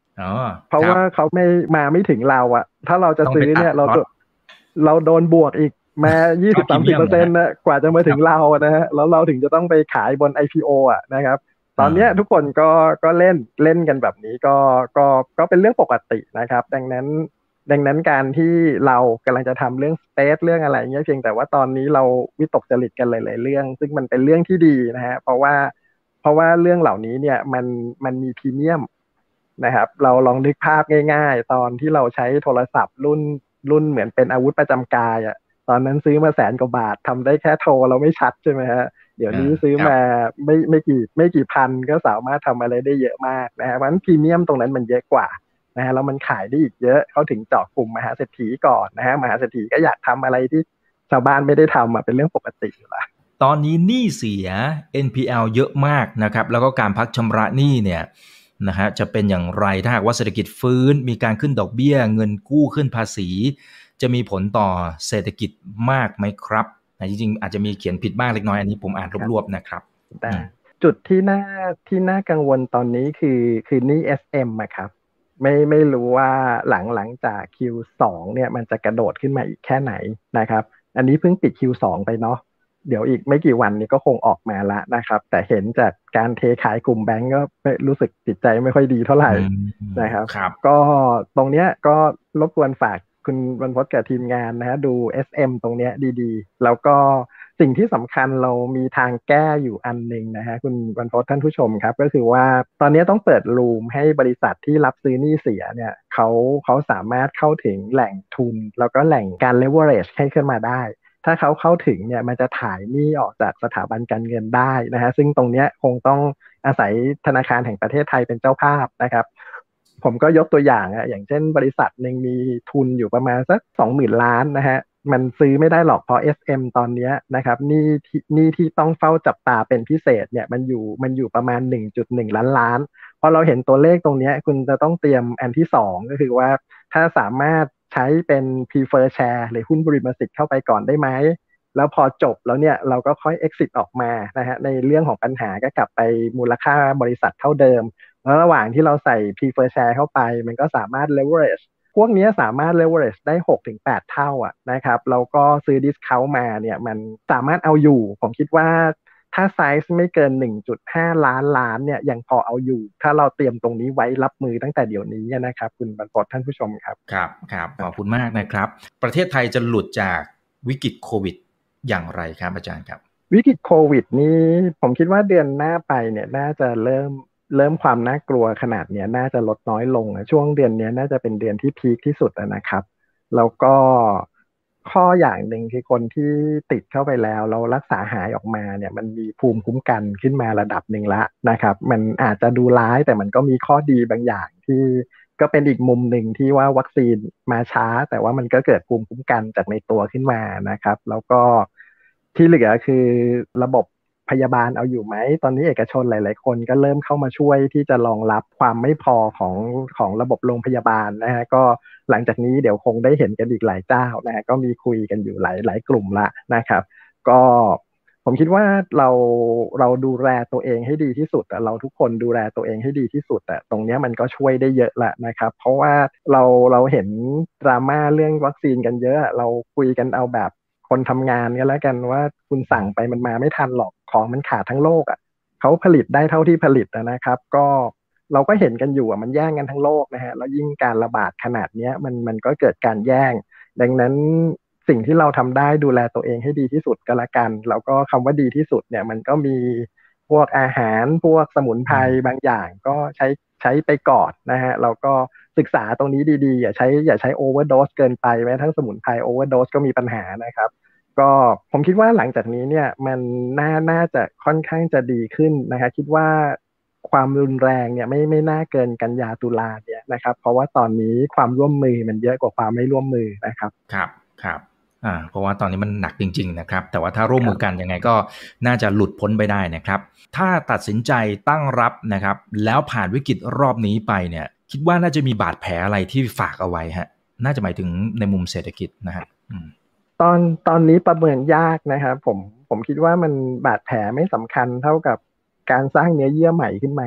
อ๋อเพราะว่าเขาไม่มาไม่ถึงเราอะถ้าเราจะซื้อเนี่ยเราเราโดนบวกอีกมายี่สิบสามสิบเปอร์เซ็นต์นะกว่าจะมาถึงเรานะฮะแล้วเราถึงจะต้องไปขายบน ไอ พี โอ อ่ะนะครับตอนนี้ทุกคนก็ก็เล่นเล่นกันแบบนี้ก็ก็ก็เป็นเรื่องปกตินะครับดังนั้นดังนั้นการที่เรากำลังจะทำเรื่องสเปซเรื่องอะไรเงี้ยเพียงแต่ว่าตอนนี้เราวิตกจริตกันหลายๆเรื่องซึ่งมันเป็นเรื่องที่ดีนะฮะเพราะว่าเพราะว่าเรื่องเหล่านี้เนี่ยมันมันมีพรีเมียมนะครับเราลองนึกภาพง่ายๆตอนที่เราใช้โทรศัพท์รุ่นรุ่นเหมือนเป็นอาวุธประจำกายอ่ะตอนนั้นซื้อมาแสนกว่าบาททำได้แค่โทรเราไม่ชัดใช่ไหมฮะเดี๋ยวนี้ซื้อมาไม่ไม่กี่ไม่กี่พันก็สามารถทำอะไรได้เยอะมากนะฮะเพราะฉะนั้นพรีเมียมตรงนั้นมันเยอะกว่านะฮะแล้วมันขายได้อีกเยอะเขาถึงเจาะกลุ่มมหาเศรษฐีก่อนนะฮะมหาเศรษฐีก็อยากทำอะไรที่ชาวบ้านไม่ได้ทำอ่ะเป็นเรื่องปกติอยู่แล้วตอนนี้หนี้เสีย เอ็น พี แอล เยอะมากนะครับแล้วก็การพักชำระหนี้เนี่ยนะฮะจะเป็นอย่างไรถ้าหากว่าเศรษฐกิจฟื้นมีการขึ้นดอกเบี้ยเงินกู้ขึ้นภาษีจะมีผลต่อเศรษฐกิจมากไหมครับนะจริงๆอาจจะมีเขียนผิดบ้างเล็กน้อยอันนี้ผมอ่านรวบๆนะครับแต่จุดที่น่าที่น่ากังวลตอนนี้คือคือหนี้ เอส เอ็ม อะครับไม่ไม่รู้ว่าหลังหลังจาก คิว สอง เนี่ยมันจะกระโดดขึ้นมาอีกแค่ไหนนะครับอันนี้เพิ่งปิด คิว สอง ไปเนาะเดี๋ยวอีกไม่กี่วันนี้ก็คงออกมาละนะครับแต่เห็นจากการเทขายกลุ่มแบงก์ก็รู้สึกจิตใจไม่ค่อยดีเท่าไหร่นะครับก็ตรงเนี้ยก็รบกวนฝากคุณบรรพตกับทีมงานนะฮะดู เอส เอ็ม ตรงเนี้ยดีๆแล้วก็สิ่งที่สำคัญเรามีทางแก้อยู่อันหนึ่งนะฮะคุณบรรพตท่านผู้ชมครับก็คือว่าตอนนี้ต้องเปิดรูมให้บริษัทที่รับซื้อหนี้เสียเนี่ยเขาเขาสามารถเข้าถึงแหล่งทุนแล้วก็แหล่งการ leverage ให้ขึ้นมาได้ถ้าเขาเข้าถึงเนี่ยมันจะถ่ายหนี้ออกจากสถาบันการเงินได้นะฮะซึ่งตรงเนี้ยคงต้องอาศัยธนาคารแห่งประเทศไทยเป็นเจ้าภาพนะครับผมก็ยกตัวอย่างอะอย่างเช่นบริษัทหนึ่งมีทุนอยู่ประมาณสักสองหมื่นล้านนะฮะมันซื้อไม่ได้หรอกเพราะ เอส เอ็ม ตอนนี้นะครับหนี้ที่หนี้ที่ต้องเฝ้าจับตาเป็นพิเศษเนี่ยมันอยู่มันอยู่ประมาณ หนึ่งจุดหนึ่ง ล้านล้านพอเราเห็นตัวเลขตรงนี้คุณจะต้องเตรียมอันที่สองก็คือว่าถ้าสามารถใช้เป็น prefer share หรือหุ้นบริษัทเข้าไปก่อนได้ไหมแล้วพอจบแล้วเนี่ยเราก็ค่อย exit ออกมานะฮะในเรื่องของปัญหาก็กลับไปมูลค่าบริษัทเท่าเดิมแล้วระหว่างที่เราใส่ prefer share เข้าไปมันก็สามารถ leverage พวกนี้สามารถ leverage ได้ หกถึงแปด เท่าอ่ะนะครับแล้วก็ซื้อ discount มาเนี่ยมันสามารถเอาอยู่ผมคิดว่าถ้าไซส์ไม่เกิน หนึ่งจุดห้า ล้านล้านเนี่ยยังพอเอาอยู่ถ้าเราเตรียมตรงนี้ไว้รับมือตั้งแต่เดี๋ยวนี้นะครับคุณบรรพตท่านผู้ชมครับครับครับขอบคุณมากนะครับประเทศไทยจะหลุดจากวิกฤตโควิดอย่างไรครับอาจารย์ครับวิกฤตโควิดนี้ผมคิดว่าเดือนหน้าไปเนี่ยน่าจะเริ่มเริ่มความน่ากลัวขนาดเนี้ยน่าจะลดน้อยลงช่วงเดือนนี้น่าจะเป็นเดือนที่พีคที่สุดนะครับแล้วก็ข้ออย่างหนึ่งคือคนที่ติดเข้าไปแล้วเรารักษาหายออกมาเนี่ยมันมีภูมิคุ้มกันขึ้นมาระดับหนึ่งละนะครับมันอาจจะดูร้ายแต่มันก็มีข้อดีบางอย่างที่ก็เป็นอีกมุมหนึ่งที่ว่าวัคซีนมาช้าแต่ว่ามันก็เกิดภูมิคุ้มกันจากในตัวขึ้นมานะครับแล้วก็ที่เหลือคือระบบพยาบาลเอาอยู่ไหมตอนนี้เอกชนหลายๆคนก็เริ่มเข้ามาช่วยที่จะรองรับความไม่พอของของระบบโรงพยาบาลนะฮะก็หลังจากนี้เดี๋ยวคงได้เห็นกันอีกหลายเจ้านะฮะก็มีคุยกันอยู่หลายหลายกลุ่มละนะครับก็ผมคิดว่าเราเราดูแลตัวเองให้ดีที่สุดเราทุกคนดูแลตัวเองให้ดีที่สุดแต่ตรงนี้มันก็ช่วยได้เยอะละนะครับเพราะว่าเราเราเห็นดราม่าเรื่องวัคซีนกันเยอะเราคุยกันเอาแบบคนทำงานกันแล้วกันว่าคุณสั่งไปมันมาไม่ทันหรอกของมันขาดทั้งโลกอ่ะเขาผลิตได้เท่าที่ผลิตนะครับก็เราก็เห็นกันอยู่อ่ะมันแย่งกันทั้งโลกนะฮะแล้วยิ่งการระบาดขนาดนี้มันมันก็เกิดการแย่งดังนั้นสิ่งที่เราทำได้ดูแลตัวเองให้ดีที่สุดก็แล้วกันแล้วก็คำว่าดีที่สุดเนี่ยมันก็มีพวกอาหารพวกสมุนไพรบางอย่างก็ใช้ใช้ไปก่อนนะฮะแล้วก็ศึกษาตรงนี้ดีๆอย่าใช้อย่าใช้โอเวอร์โดสเกินไปแม้ทั้งสมุนไพรโอเวอร์โดสก็มีปัญหานะครับก็ผมคิดว่าหลังจากนี้เนี่ยมันน่าน่าจะค่อนข้างจะดีขึ้นนะครับคิดว่าความรุนแรงเนี่ยไม่ไม่น่าเกินกันยาตุลาเนี่ยนะครับเพราะว่าตอนนี้ความร่วมมือมันเยอะกว่าความไม่ร่วมมือนะครับครับครับอ่าเพราะว่าตอนนี้มันหนักจริงๆนะครับแต่ว่าถ้าร่วมมือกันยังไงก็น่าจะหลุดพ้นไปได้นะครับถ้าตัดสินใจตั้งรับนะครับแล้วผ่านวิกฤตรอบนี้ไปเนี่ยคิดว่าน่าจะมีบาดแผลอะไรที่ฝากเอาไว้ฮะน่าจะหมายถึงในมุมเศรษฐกิจนะฮะตอนตอนนี้ประเมินยากนะครับผมผมคิดว่ามันบาดแผลไม่สำคัญเท่ากับการสร้างเนื้อเยื่อใหม่ขึ้นมา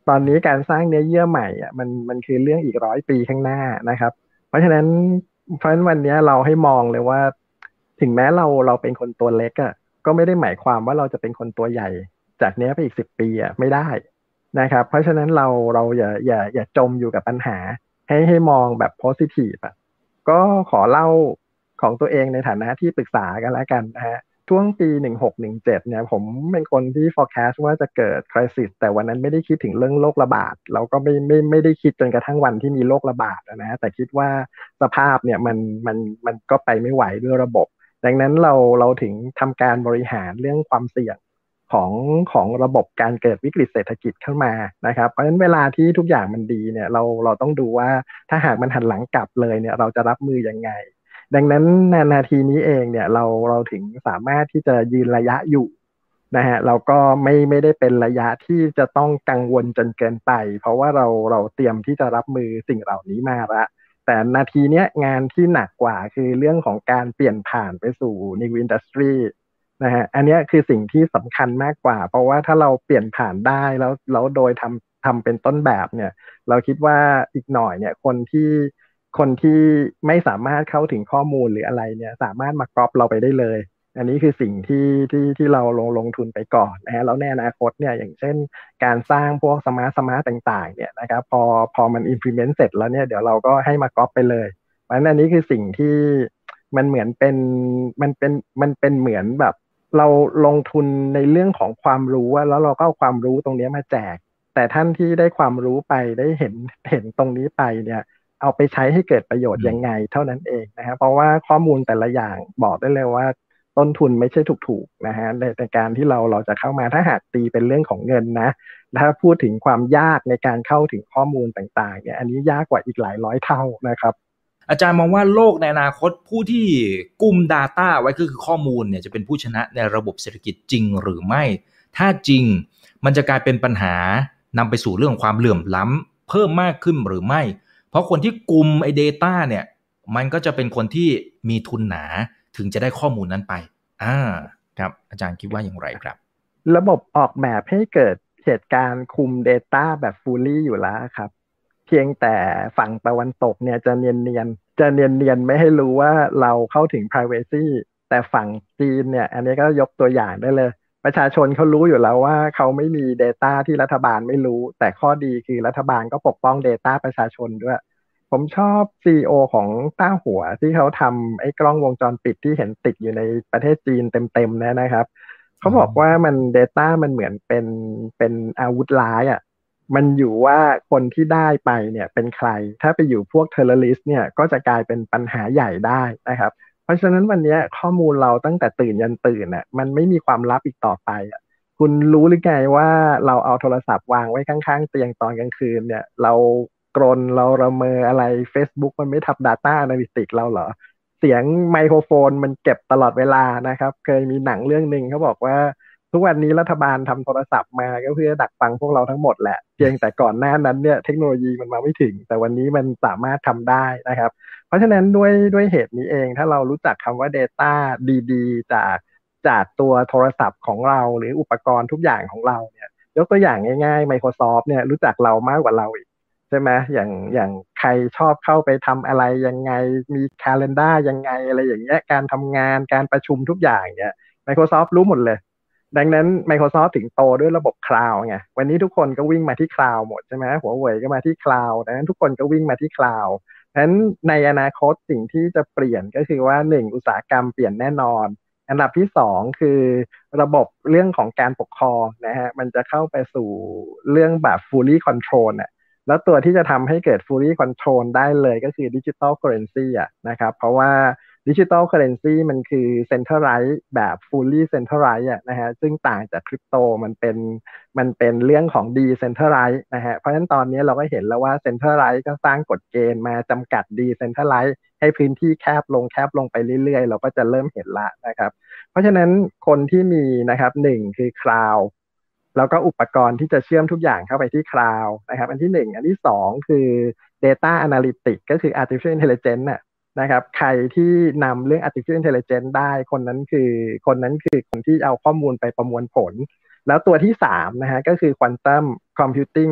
ตอนนี้การสร้างเนื้อเยื่อใหม่อ่ะมันมันคือเรื่องอีกร้อยปีข้างหน้านะครับเพราะฉะนั้นเพราะฉะนั้นวันนี้เราให้มองเลยว่าถึงแม้เราเราเป็นคนตัวเล็กอ่ะก็ไม่ได้หมายความว่าเราจะเป็นคนตัวใหญ่จากเนี้ยไปอีกสิบปีอ่ะไม่ได้นะครับเพราะฉะนั้นเราเราอย่าอย่าอย่าจมอยู่กับปัญหาให้ให้มองแบบ positive อ่ะก็ขอเล่าของตัวเองในฐานะที่ปรึกษากันแล้วกันนะฮะ ช่วงปีหนึ่งหกหนึ่งเจ็ดเนี่ยผมเป็นคนที่ forecast ว่าจะเกิด crisis แต่วันนั้นไม่ได้คิดถึงเรื่องโรคระบาดเราก็ไม่ไม่ไม่ได้คิดจนกระทั่งวันที่มีโรคระบาดนะฮะแต่คิดว่าสภาพเนี่ยมันมันมันก็ไปไม่ไหวด้วยระบบดังนั้นเราเราถึงทำการบริหารเรื่องความเสี่ยงของของระบบการเกิดวิกฤตเศรษฐกิจเข้ามานะครับเพราะฉะนั้นเวลาที่ทุกอย่างมันดีเนี่ยเราเราต้องดูว่าถ้าหากมันหันหลังกลับเลยเนี่ยเราจะรับมือยังไง ดังนั้นนานาทีนี้เองเนี่ยเราเราถึงสามารถที่จะยืนระยะอยู่นะฮะเราก็ไม่ไม่ได้เป็นระยะที่จะต้องกังวลจนเกินไปเพราะว่าเราเราเตรียมที่จะรับมือสิ่งเหล่านี้มาละแต่นาทีเนี้ยงานที่หนักกว่าคือเรื่องของการเปลี่ยนผ่านไปสู่ New Industry นะฮะอันนี้คือสิ่งที่สำคัญมากกว่าเพราะว่าถ้าเราเปลี่ยนผ่านได้แล้วแล้วโดยทำทำเป็นต้นแบบเนี่ยเราคิดว่าอีกหน่อยเนี่ยคนที่ คนที่ไม่สามารถเข้าถึงข้อมูลหรืออะไรเนี่ยสามารถมากรอปเราไปได้เลยอันนี้คือสิ่งที่ที่ที่เราลงลงทุนไปก่อนนะฮะแล้วในอนาคตเนี่ยอย่างเช่นการสร้างพวกสมาร์ทสมาร์ตต่างๆเนี่ยนะครับพอพอมัน implement เสร็จแล้วเนี่ยเดี๋ยวเราก็ให้มากรอปไปเลยเพราะฉะนั้นอันนี้คือสิ่งที่มันเหมือนเป็นมันเป็นมันเป็นเหมือนแบบเราลงทุนในเรื่องของความรู้แล้วเราก็เอาความรู้ตรงนี้มาแจกแต่ท่านที่ได้ความรู้ไปได้เห็นเห็นตรงนี้ไปเนี่ย เอาไปใช้ให้เกิดประโยชน์ยังไงเท่านั้นเองนะครับเพราะว่าข้อมูลแต่ละอย่างบอกได้เลยว่าต้นทุนไม่ใช่ถูกๆนะฮะในในการที่เราเราจะเข้ามาถ้าหากตีเป็นเรื่องของเงินนะถ้าพูดถึงความยากในการเข้าถึงข้อมูลต่างๆเนี่ยอันนี้ยากกว่าอีกหลายร้อยเท่านะครับอาจารย์มองว่าโลกในอนาคตผู้ที่กุม Data ไว้ก็คือข้อมูลเนี่ยจะเป็นผู้ชนะในระบบเศรษฐกิจจริงหรือไม่ถ้าจริงมันจะกลายเป็นปัญหานำไปสู่เรื่องความเหลื่อมล้ำเพิ่มมากขึ้นหรือไม่เพราะคนที่กุมไอ้ data เนี่ยมันก็จะเป็นคนที่มีทุนหนาถึงจะได้ข้อมูลนั้นไปอ่าครับอาจารย์คิดว่าอย่างไรครับระบบออกแบบให้เกิดเหตุการณ์คุม Data แบบ fully อยู่แล้วครับเพียงแต่ฝั่งตะวันตกเนี่ยจะเนียนๆจะเนียนๆไม่ให้รู้ว่าเราเข้าถึง privacy แต่ฝั่งจีนเนี่ยอันนี้ก็ยกตัวอย่างได้เลยประชาชนเขารู้อยู่แล้วว่าเขาไม่มี Data ที่รัฐบาลไม่รู้แต่ข้อดีคือรัฐบาลก็ปกป้อง Data ประชาชนด้วยผมชอบ ซี อี โอ ของต้าหัวที่เขาทำไอ้กล้องวงจรปิดที่เห็นติดอยู่ในประเทศจีนเต็มๆนะนะครับเขาบอกว่ามัน Data มันเหมือนเป็นเป็นอาวุธร้ายอ่ะมันอยู่ว่าคนที่ได้ไปเนี่ยเป็นใครถ้าไปอยู่พวกเทอร์เรริสเนี่ยก็จะกลายเป็นปัญหาใหญ่ได้นะครับ เพราะฉะนั้นวันนี้ข้อมูลเราตั้งแต่ตื่นยันตื่นอ่ะมันไม่มีความลับอีกต่อไปอ่ะคุณรู้หรือไงว่าเราเอาโทรศัพท์วางไว้ข้างๆเตียงตอนกลางคืนเนี่ยเรากรนเราระเมออะไร Facebook มันไม่ทำ Data Analytics เราเหรอเสียงไมโครโฟนมันเก็บตลอดเวลานะครับเคยมีหนังเรื่องหนึ่งเขาบอกว่าทุกวันนี้รัฐบาลทำโทรศัพท์มาก็เพื่อดักฟังพวกเราทั้งหมดแหละเพียงแต่ก่อนหน้านั้นเนี่ยเทคโนโลยีมันมาไม่ถึงแต่วันนี้มันสามารถทำได้นะครับ เพราะฉะนั้นด้วยด้วยเหตุนี้เองถ้าเรารู้จักคำว่า Data ดีๆจากจากตัวโทรศัพท์ของเราหรืออุปกรณ์ทุกอย่างของเราเนี่ยยกตัวอย่างง่ายๆ Microsoft เนี่ยรู้จักเรามากกว่าเราอีกใช่ไหมอย่างอย่างใครชอบเข้าไปทำอะไรยังไงมี Calendar ยังไงอะไรอย่างเงี้ยการทำงานการประชุมทุกอย่างเนี่ย Microsoft รู้หมดเลยดังนั้น Microsoft ถึงโตด้วยระบบคลาวด์ไงวันนี้ทุกคนก็วิ่งมาที่คลาวด์หมดใช่ไหมหัวเว่ยก็มาที่คลาวด์ดังนั้นทุกคนก็วิ่งมาที่คลาวด์ ฉะนั้นในอนาคตสิ่งที่จะเปลี่ยนก็คือว่าหนึ่งอุตสาหกรรมเปลี่ยนแน่นอนอันดับที่สองคือระบบเรื่องของการปกครองนะฮะมันจะเข้าไปสู่เรื่องแบบ fully control น่ะแล้วตัวที่จะทำให้เกิด fully control ได้เลยก็คือ digital currency อ่ะนะครับเพราะว่า digital currency มันคือ centralized แบบ fully centralized อ่ะนะฮะซึ่งต่างจากคริปโตมันเป็น มันเป็นเรื่องของ decentralize นะฮะเพราะฉะนั้นตอนนี้เราก็เห็นแล้วว่า centralize ก็สร้างกฎเกณฑ์มาจำกัด decentralize ให้พื้นที่แคบลงแคบลงไปเรื่อยๆเราก็จะเริ่มเห็นละนะครับเพราะฉะนั้นคนที่มีนะครับหนึ่งคือ cloud แล้วก็อุปกรณ์ที่จะเชื่อมทุกอย่างเข้าไปที่ cloud นะครับอันที่หนึ่งอันที่สองคือ data analytics ก็คือ artificial intelligence น่ะนะครับใครที่นำเรื่อง artificial intelligence ได้คนนั้นคือคนนั้นคือคนที่เอาข้อมูลไปประมวลผลแล้วตัวที่สามนะฮะก็คือ quantum computing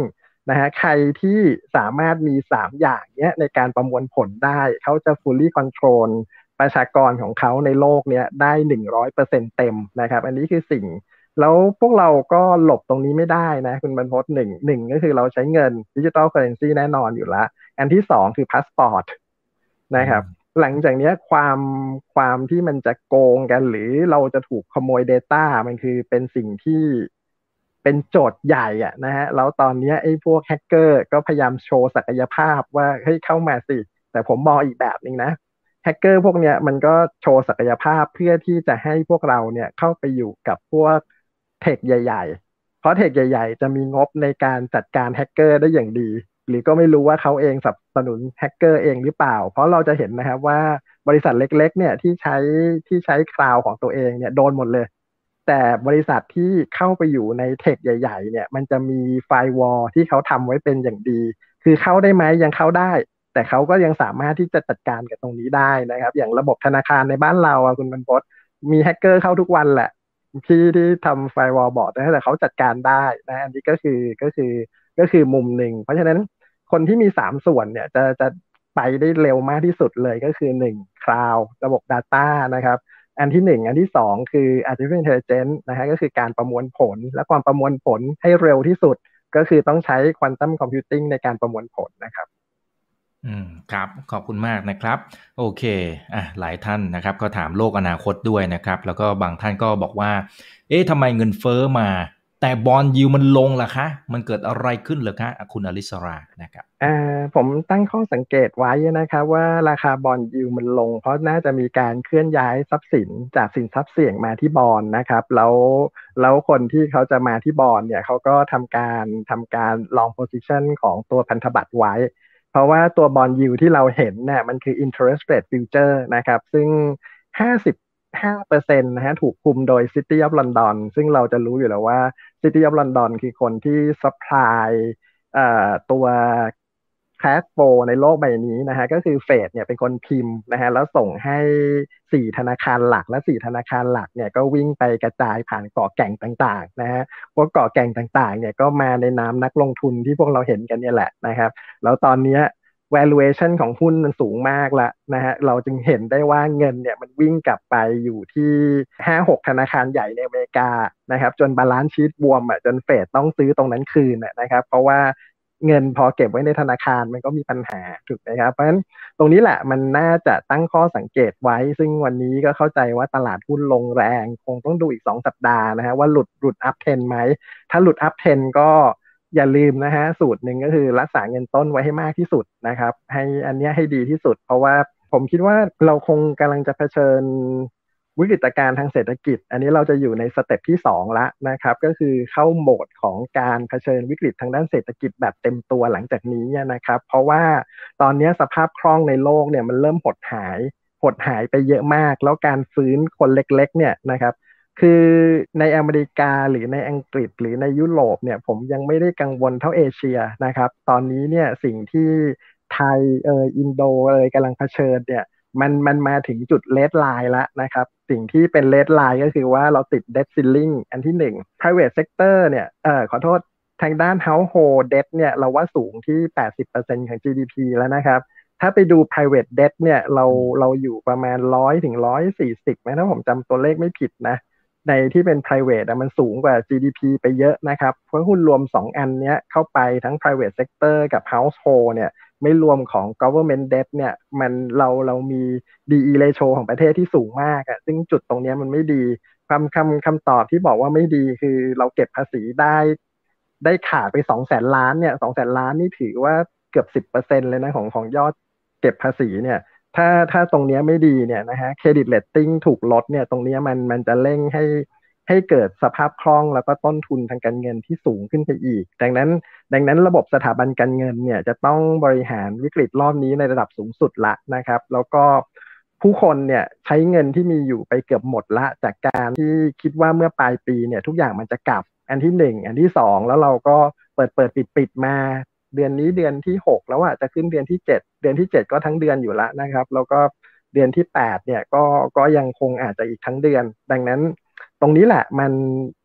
นะฮะใครที่สามารถมีสามอย่างเนี้ยในการประมวลผลได้เขาจะ fully control ประชากรของเขาในโลกเนี้ยได้หนึ่งร้อยเปอร์เซ็นต์เต็มนะครับอันนี้คือสิ่งแล้วพวกเราก็หลบตรงนี้ไม่ได้นะคุณบรรพตหนึ่งหนึ่งก็คือเราใช้เงินดิจิทัลเคอเรนซีแน่นอนอยู่แล้วอันที่สองคือพาสปอร์ตนะครับหลังจากนี้ความความที่มันจะโกงกันหรือเราจะถูกขโมย Data มันคือเป็นสิ่งที่เป็นโจทย์ใหญ่อะนะฮะแล้วตอนนี้ไอ้พวกแฮกเกอร์ก็พยายามโชว์ศักยภาพว่าเฮ้ยเข้ามาสิแต่ผมมองอีกแบบหนึ่งนะแฮกเกอร์พวกเนี้ยมันก็โชว์ศักยภาพเพื่อที่จะให้พวกเราเนี่ยเข้าไปอยู่กับพวกเทคใหญ่ๆเพราะเทคใหญ่ๆจะมีงบในการจัดการแฮกเกอร์ได้อย่างดีหรือก็ไม่รู้ว่าเขาเองสนับสนุนแฮกเกอร์เองหรือเปล่าเพราะเราจะเห็นนะครับว่าบริษัทเล็กๆเนี่ยที่ใช้ที่ใช้คลาวด์ของตัวเองเนี่ยโดนหมดเลยแต่บริษัทที่เข้าไปอยู่ในเทคใหญ่ๆเนี่ยมันจะมีไฟร์วอลที่เขาทำไว้เป็นอย่างดีคือเข้าได้ไหมยังเข้าได้แต่เขาก็ยังสามารถที่จะจัดการกับตรงนี้ได้นะครับอย่างระบบธนาคารในบ้านเราอะคุณบรรพตมีแฮกเกอร์เข้าทุกวันแหละที่ที่ทำไฟร์วอลบอร์ดนะแต่เขาจัดการได้นะอันนี้ก็คือก็คือก็คือมุมหนึ่งเพราะฉะนั้นคนที่มีสามส่วนเนี่ยจะจะไปได้เร็วมากที่สุดเลยก็คือหนึ่งคลาวด์ระบบ Data นะครับอันที่หนึ่งอันที่สองคือ artificial intelligence นะฮะก็คือการประมวลผลและความประมวลผลให้เร็วที่สุดก็คือต้องใช้ quantum computing ในการประมวลผลนะครับอืมครับขอบคุณมากนะครับโอเคอ่ะหลายท่านนะครับก็ถามโลกอนาคตด้วยนะครับแล้วก็บางท่านก็บอกว่าเอ๊ะทำไมเงินเฟ้อมาแต่บอนด์ยิลด์มันลงล่ะคะมันเกิดอะไรขึ้นเหรอคะคุณอลิสรานะครับอ่าผมตั้งข้อสังเกตไว้นะครับว่าราคาบอนด์ยิลด์มันลงเพราะน่าจะมีการเคลื่อนย้ายทรัพย์สินจากสินทรัพย์เสี่ยงมาที่บอนด์นะครับแล้วแล้วคนที่เขาจะมาที่บอนด์เนี่ยเขาก็ทำการทำการลองโพซิชันของตัวพันธบัตรไว้เพราะว่าตัวบอนด์ยิลด์ที่เราเห็นเนี่ยมันคือ interest rate future นะครับซึ่งห้าสิบห้าเปอร์เซ็นต์นะฮะถูกคุมโดย City of London ซึ่งเราจะรู้อยู่แล้วว่า City of London คือคนที่ supply เอ่อตัว cash flow ในโลกใบนี้นะฮะก็คือเฟดเนี่ยเป็นคนพิมพ์นะฮะแล้วส่งให้สี่ธนาคารหลักและสี่ธนาคารหลักเนี่ยก็วิ่งไปกระจายผ่านเกาะแก่งต่างๆนะฮะพวกเกาะแก่งต่างๆเนี่ยก็มาในนามนักลงทุนที่พวกเราเห็นกันเนี่ยแหละนะครับแล้วตอนนี้ valuation ของหุ้นมันสูงมากแล้วนะฮะเราจึงเห็นได้ว่าเงินเนี่ยมันวิ่งกลับไปอยู่ที่ห้าหกธนาคารใหญ่ในอเมริกานะครับจนบาลานซ์ชีทบวมอ่ะจนเฟดต้องซื้อตรงนั้นคืนนะครับเพราะว่าเงินพอเก็บไว้ในธนาคารมันก็มีปัญหาถูกไหมครับเพราะฉะนั้นตรงนี้แหละมันน่าจะตั้งข้อสังเกตไว้ซึ่งวันนี้ก็เข้าใจว่าตลาดหุ้นลงแรงคงต้องดูอีกสองสัปดาห์นะฮะว่าหลุดหลุดอัพเทนไหมถ้าหลุดอัพเทนก็อย่าลืมนะฮะสูตรหนึ่งก็คือรักษาเงินต้นไว้ให้มากที่สุดนะครับให้อันนี้ให้ดีที่สุดเพราะว่าผมคิดว่าเราคงกำลังจะเผชิญวิกฤตการณ์ทางเศรษฐกิจอันนี้เราจะอยู่ในสเต็ปที่สองละนะครับก็คือเข้าโหมดของการเผชิญวิกฤตทางด้านเศรษฐกิจแบบเต็มตัวหลังจากนี้นะครับเพราะว่าตอนนี้สภาพคล่องในโลกเนี่ยมันเริ่มหดหายหดหายไปเยอะมากแล้วการฟื้นคนเล็กๆเนี่ยนะครับคือในอเมริกาหรือในอังกฤษหรือในยุโรปเนี่ยผมยังไม่ได้กังวลเท่าเอเชียนะครับตอนนี้เนี่ยสิ่งที่ไทยเอออินโดเอยกำลังเผชิญเนี่ยมันมันมาถึงจุดเลดไลน์แล้วนะครับสิ่งที่เป็นเลดไลน์ก็คือว่าเราติด debt ceiling อันที่หนึ่ง private sector เนี่ยเออขอโทษทางด้าน household debt เนี่ยเราว่าสูงที่ แปดสิบเปอร์เซ็นต์ ของ จี ดี พี แล้วนะครับถ้าไปดู private debt เนี่ยเราเราอยู่ประมาณร้อยถึงร้อยสี่สิบไหมถ้าผมจำตัวเลขไม่ผิดนะในที่เป็น private อะมันสูงกว่า จี ดี พี ไปเยอะนะครับเพราะหุ้นรวมสองอันเนี้ยเข้าไปทั้ง private sector กับ household เนี่ยไม่รวมของ government debt เนี่ยมันเราเรามี ดี อี ratio ของประเทศที่สูงมากอะซึ่งจุดตรงนี้มันไม่ดีคำคำคำตอบที่บอกว่าไม่ดีคือเราเก็บภาษีได้ได้ขาดไปสองแสนล้านเนี่ยสองแสนล้านนี่ถือว่าเกือบสิบเปอร์เซ็นต์เลยนะของของยอดเก็บภาษีเนี่ยถ้าถ้าตรงนี้ไม่ดีเนี่ยนะฮะเครดิตเรตติ้งถูกลดเนี่ยตรงนี้มันมันจะเร่งให้ให้เกิดสภาพคล่องแล้วก็ต้นทุนทางการเงินที่สูงขึ้นไปอีกดังนั้นดังนั้นระบบสถาบันการเงินเนี่ยจะต้องบริหารวิกฤตรอบนี้ในระดับสูงสุดละนะครับแล้วก็ผู้คนเนี่ยใช้เงินที่มีอยู่ไปเกือบหมดละจากการที่คิดว่าเมื่อปลายปีเนี่ยทุกอย่างมันจะกลับอันที่หนึ่งอันที่สองแล้วเราก็เปิดเปิดปิดปิดมาเดือนนี้เดือนที่หกแล้วอ่ะจะขึ้นเดือนที่เจ็ดเดือนที่เจ็ดก็ทั้งเดือนอยู่ละนะครับแล้วก็เดือนที่แปดเนี่ยก็ก็ยังคงอาจจะอีกทั้งเดือนดังนั้นตรงนี้แหละมัน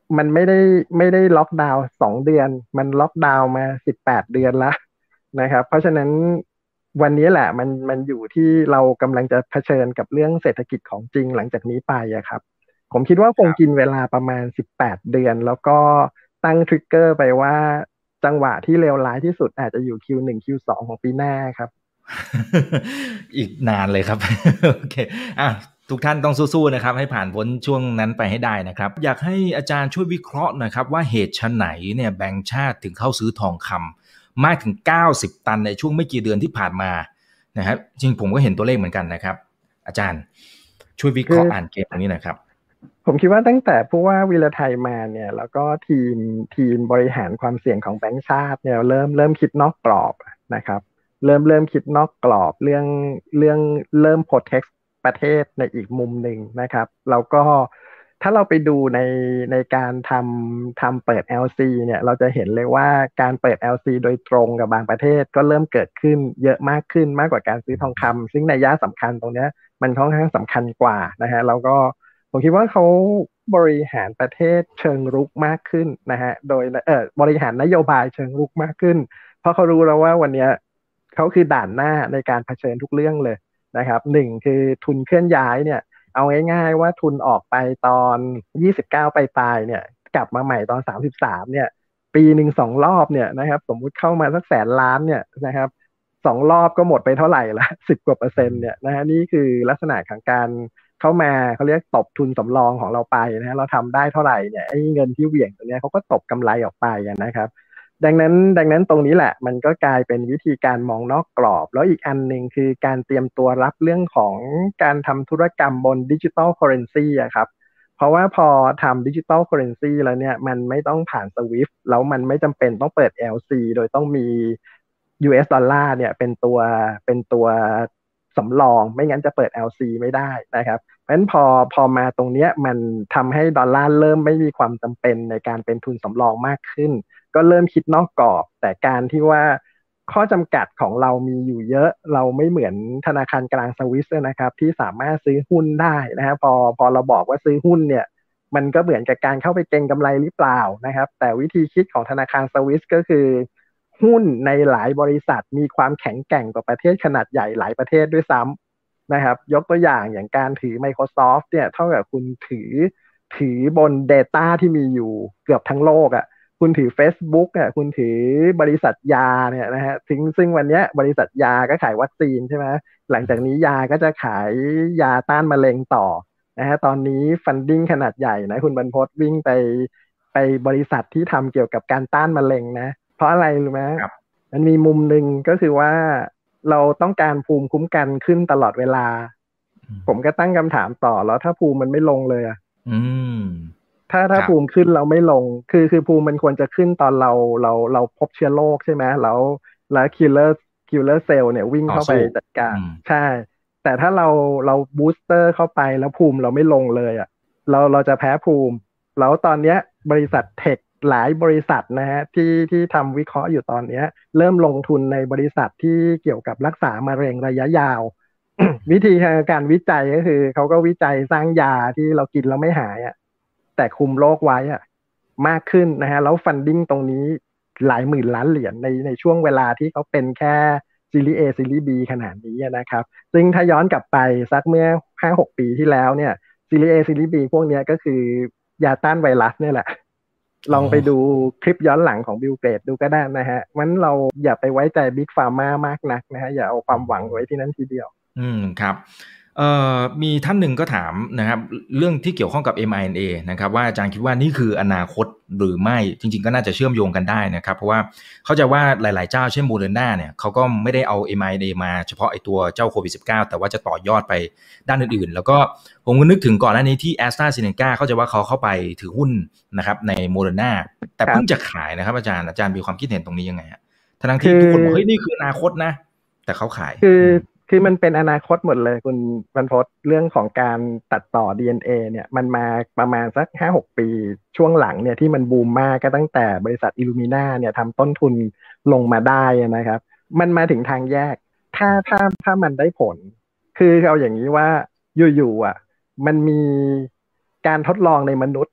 มันไม่ได้ไม่ได้ล็อกดาวน์สองเดือนมันล็อกดาวน์มาสิบแปดเดือนแล้วนะครับเพราะฉะนั้นวันนี้แหละมันมันอยู่ที่เรากำลังจะเผชิญกับเรื่องเศรษฐกิจของจริงหลังจากนี้ไปอะครับผมคิดว่าคงกินเวลาประมาณสิบแปดเดือนแล้วก็ตั้งทริกเกอร์ไปว่าจังหวะที่เลวร้ายที่สุดอาจจะอยู่ คิว หนึ่ง คิว สอง ของปีหน้าครับอีกนานเลยครับ โอเคอ่ะทุกท่านต้องสู้ๆนะครับให้ผ่านพ้นช่วงนั้นไปให้ได้นะครับอยากให้อาจารย์ช่วยวิเคราะห์หนะครับว่าเหตุไฉนเนี่ยแบงก์ชาติถึงเข้าซื้อทองคำมากถึงเก้าสิบตันในช่วงไม่กี่เดือนที่ผ่านมานะครับจริงผมก็เห็นตัวเลขเหมือนกันนะครับอาจารย์ช่วยวิเคราะห์อ่านเกมตรงนี้หน่อยครับผมคิดว่าตั้งแต่ผู้ว่าวีระไทยมาเนี่ยแล้วก็ทีมทีมบริหารความเสี่ยงของแบงก์ชาติเนี่ยเริ่มเริ่มคิดนอกกรอบนะครับเริ่มเริ่มคิดนอกกรอบเรื่องเรื่องเริ่ม protect ประเทศในอีกมุมหนึ่งนะครับแล้วก็ถ้าเราไปดูในในการทำทำเปิด แอล ซี เนี่ยเราจะเห็นเลยว่าการเปิด แอล ซี โดยตรงกับบางประเทศก็เริ่มเกิดขึ้นเยอะมากขึ้นมากกว่าการซื้อทองคำซึ่งนัยยะสำคัญตรงเนี้ยมันค่อนข้างสำคัญกว่านะฮะแล้วก็ผมคิดว่าเขาบริหารประเทศเชิงรุกมากขึ้นนะฮะโดยเออบริหารนโยบายเชิงรุกมากขึ้นเพราะเขารู้แล้วว่าวันนี้เขาคือด่านหน้าในการเผชิญทุกเรื่องเลยนะครับหนึ่งคือทุนเคลื่อนย้ายเนี่ยเอาง่ายๆว่าทุนออกไปตอนยี่สิบเก้าปลายๆเนี่ยกลับมาใหม่ตอนสามสิบสามเนี่ยปีหนึ่งสองรอบเนี่ยนะครับสมมุติเข้ามาสักแสนล้านเนี่ยนะครับสองรอบก็หมดไปเท่าไหร่ละสิบกว่าเปอร์เซ็นต์เนี่ยนะฮะนี่คือลักษณะของการเข้ามาเขาเรียกตบทุนสำรองของเราไปนะฮะเราทำได้เท่าไหร่เนี่ยไอ้เงินที่เหวี่ยงตรงนี้เขาก็ตบกำไรออกไปนะครับดังนั้นดังนั้นตรงนี้แหละมันก็กลายเป็นวิธีการมองนอกกรอบแล้วอีกอันหนึ่งคือการเตรียมตัวรับเรื่องของการทำธุรกรรมบนดิจิทัลเคอเรนซีอะครับเพราะว่าพอทำดิจิทัลเคอเรนซีแล้วเนี่ยมันไม่ต้องผ่านสวิฟต์แล้วมันไม่จำเป็นต้องเปิด แอล ซี โดยต้องมี ยู เอส ดอลลาร์เนี่ยเป็นตัวเป็นตัวสำรองไม่งั้นจะเปิด แอล ซี ไม่ได้นะครับเพราะฉะนั้นพอพอมาตรงเนี้ยมันทำให้ดอลลาร์เริ่มไม่มีความจำเป็นในการเป็นทุนสำรองมากขึ้นก็เริ่มคิดนอกกรอบแต่การที่ว่าข้อจำกัดของเรามีอยู่เยอะเราไม่เหมือนธนาคารกลางสวิสนะครับที่สามารถซื้อหุ้นได้นะฮะพอพอเราบอกว่าซื้อหุ้นเนี่ยมันก็เหมือนกับการเข้าไปเก็งกำไรหรือเปล่านะครับแต่วิธีคิดของธนาคารสวิสก็คือหุ้นในหลายบริษัทมีความแข็งแกร่งกว่าประเทศขนาดใหญ่หลายประเทศด้วยซ้ำนะครับยกตัวอย่างอย่างการถือ Microsoft เนี่ยเท่ากับคุณถือถือบน Data ที่มีอยู่เกือบทั้งโลกอะ่ะคุณถือ Facebook อ่ะคุณถือบริษัทยาเนี่ยนะฮะซึ่งซึ่งวันนี้บริษัทยาก็ขายวัคซีนใช่ไหมหลังจากนี้ยาก็จะขายยาต้านมะเร็งต่อนะฮะตอนนี้ฟันดิ้งขนาดใหญ่นะคุณบรรพตวิ่งไปไปบริษัทที่ทำเกี่ยวกับการต้านมะเร็งนะเพราะอะไรรู้ไหมมันมีมุมหนึ่งก็คือว่าเราต้องการภูมิคุ้มกันขึ้นตลอดเวลาผมก็ตั้งคำถามต่อแล้วถ้าภูมิมันไม่ลงเลยอ่ะถ้าถ้าภูมิขึ้นเราไม่ลงคือคือภูมิมันควรจะขึ้นตอนเราเราเราพบเชื้อโรคใช่ไหมแล้วแล้วคิลเลอร์คิลเลอร์เซลล์เนี่ยวิ่งเข้าไปจัดการใช่แต่ถ้าเราเราบูสเตอร์เข้าไปแล้วภูมิเราไม่ลงเลยอ่ะเราเราจะแพ้ภูมิแล้วตอนเนี้ยบริษัทเทคหลายบริษัทนะฮะที่ที่ทำวิเคราะห์อยู่ตอนเนี้ยเริ่มลงทุนในบริษัทที่เกี่ยวกับรักษามะเร็งระยะยาว วิธีการวิจัยก็คือเขาก็วิจัยสร้างยาที่เรากินแล้วไม่หายอ่ะแต่คุมโรคไว้อ่ะมากขึ้นนะฮะแล้วฟันดิ้งตรงนี้หลายหมื่นล้านเหรียญในในช่วงเวลาที่เขาเป็นแค่ซีรีส์ A ซีรีส์ B ขนาดนี้นะครับซึ่งถ้าย้อนกลับไปสักเมื่อ ห้าหก ปีที่แล้วเนี่ยซีรีส์ A ซีรีส์ B พวกนี้ก็คือยาต้านไวรัสเนี่ยแหละลองไปดูคลิปย้อนหลังของบิลเกตดูก็ได้นะฮะงั้นเราอย่าไปไว้ใจบิ๊กฟาร์มามากนักนะฮะอย่าเอาความหวังไว้ที่นั่นทีเดียวอืมครับเอ่อมีท่านหนึ่งก็ถามนะครับเรื่องที่เกี่ยวข้องกับ เอ็ม อาร์ เอ็น เอ นะครับว่าอาจารย์คิดว่านี่คืออนาคตหรือไม่จริงๆก็น่าจะเชื่อมโยงกันได้นะครับเพราะว่าเข้าใจว่าหลายๆเจ้าเช่น Moderna เนี่ยเขาก็ไม่ได้เอา เอ็ม อาร์ เอ็น เอ มาเฉพาะไอ้ตัวเจ้าโควิด สิบเก้า แต่ว่าจะต่อยอดไปด้านอื่นๆแล้วก็ผมก็นึกถึงก่อนหน้านี้ที่ AstraZeneca เข้าใจว่าเขาเข้าไปถือหุ้นนะครับใน Moderna แต่เพิ่งจะขายนะครับอาจารย์อาจารย์มีความคิดเห็นตรงนี้ยังไงฮะทั้งที่ทุกคนบอกเฮ้ยนี่คืออนาคตนะแต่เขาขายคือคือมันเป็นอนาคตหมดเลยคุณบรรพตเรื่องของการตัดต่อ ดี เอ็น เอ เนี่ยมันมาประมาณสัก ห้าหก ปีช่วงหลังเนี่ยที่มันบูมมากก็ตั้งแต่บริษัท Illumina เนี่ยทำต้นทุนลงมาได้นะครับมันมาถึงทางแยกถ้าถ้าถ้ามันได้ผลคือเอาอย่างนี้ว่าอยู่ๆอ่ะมันมีการทดลองในมนุษย์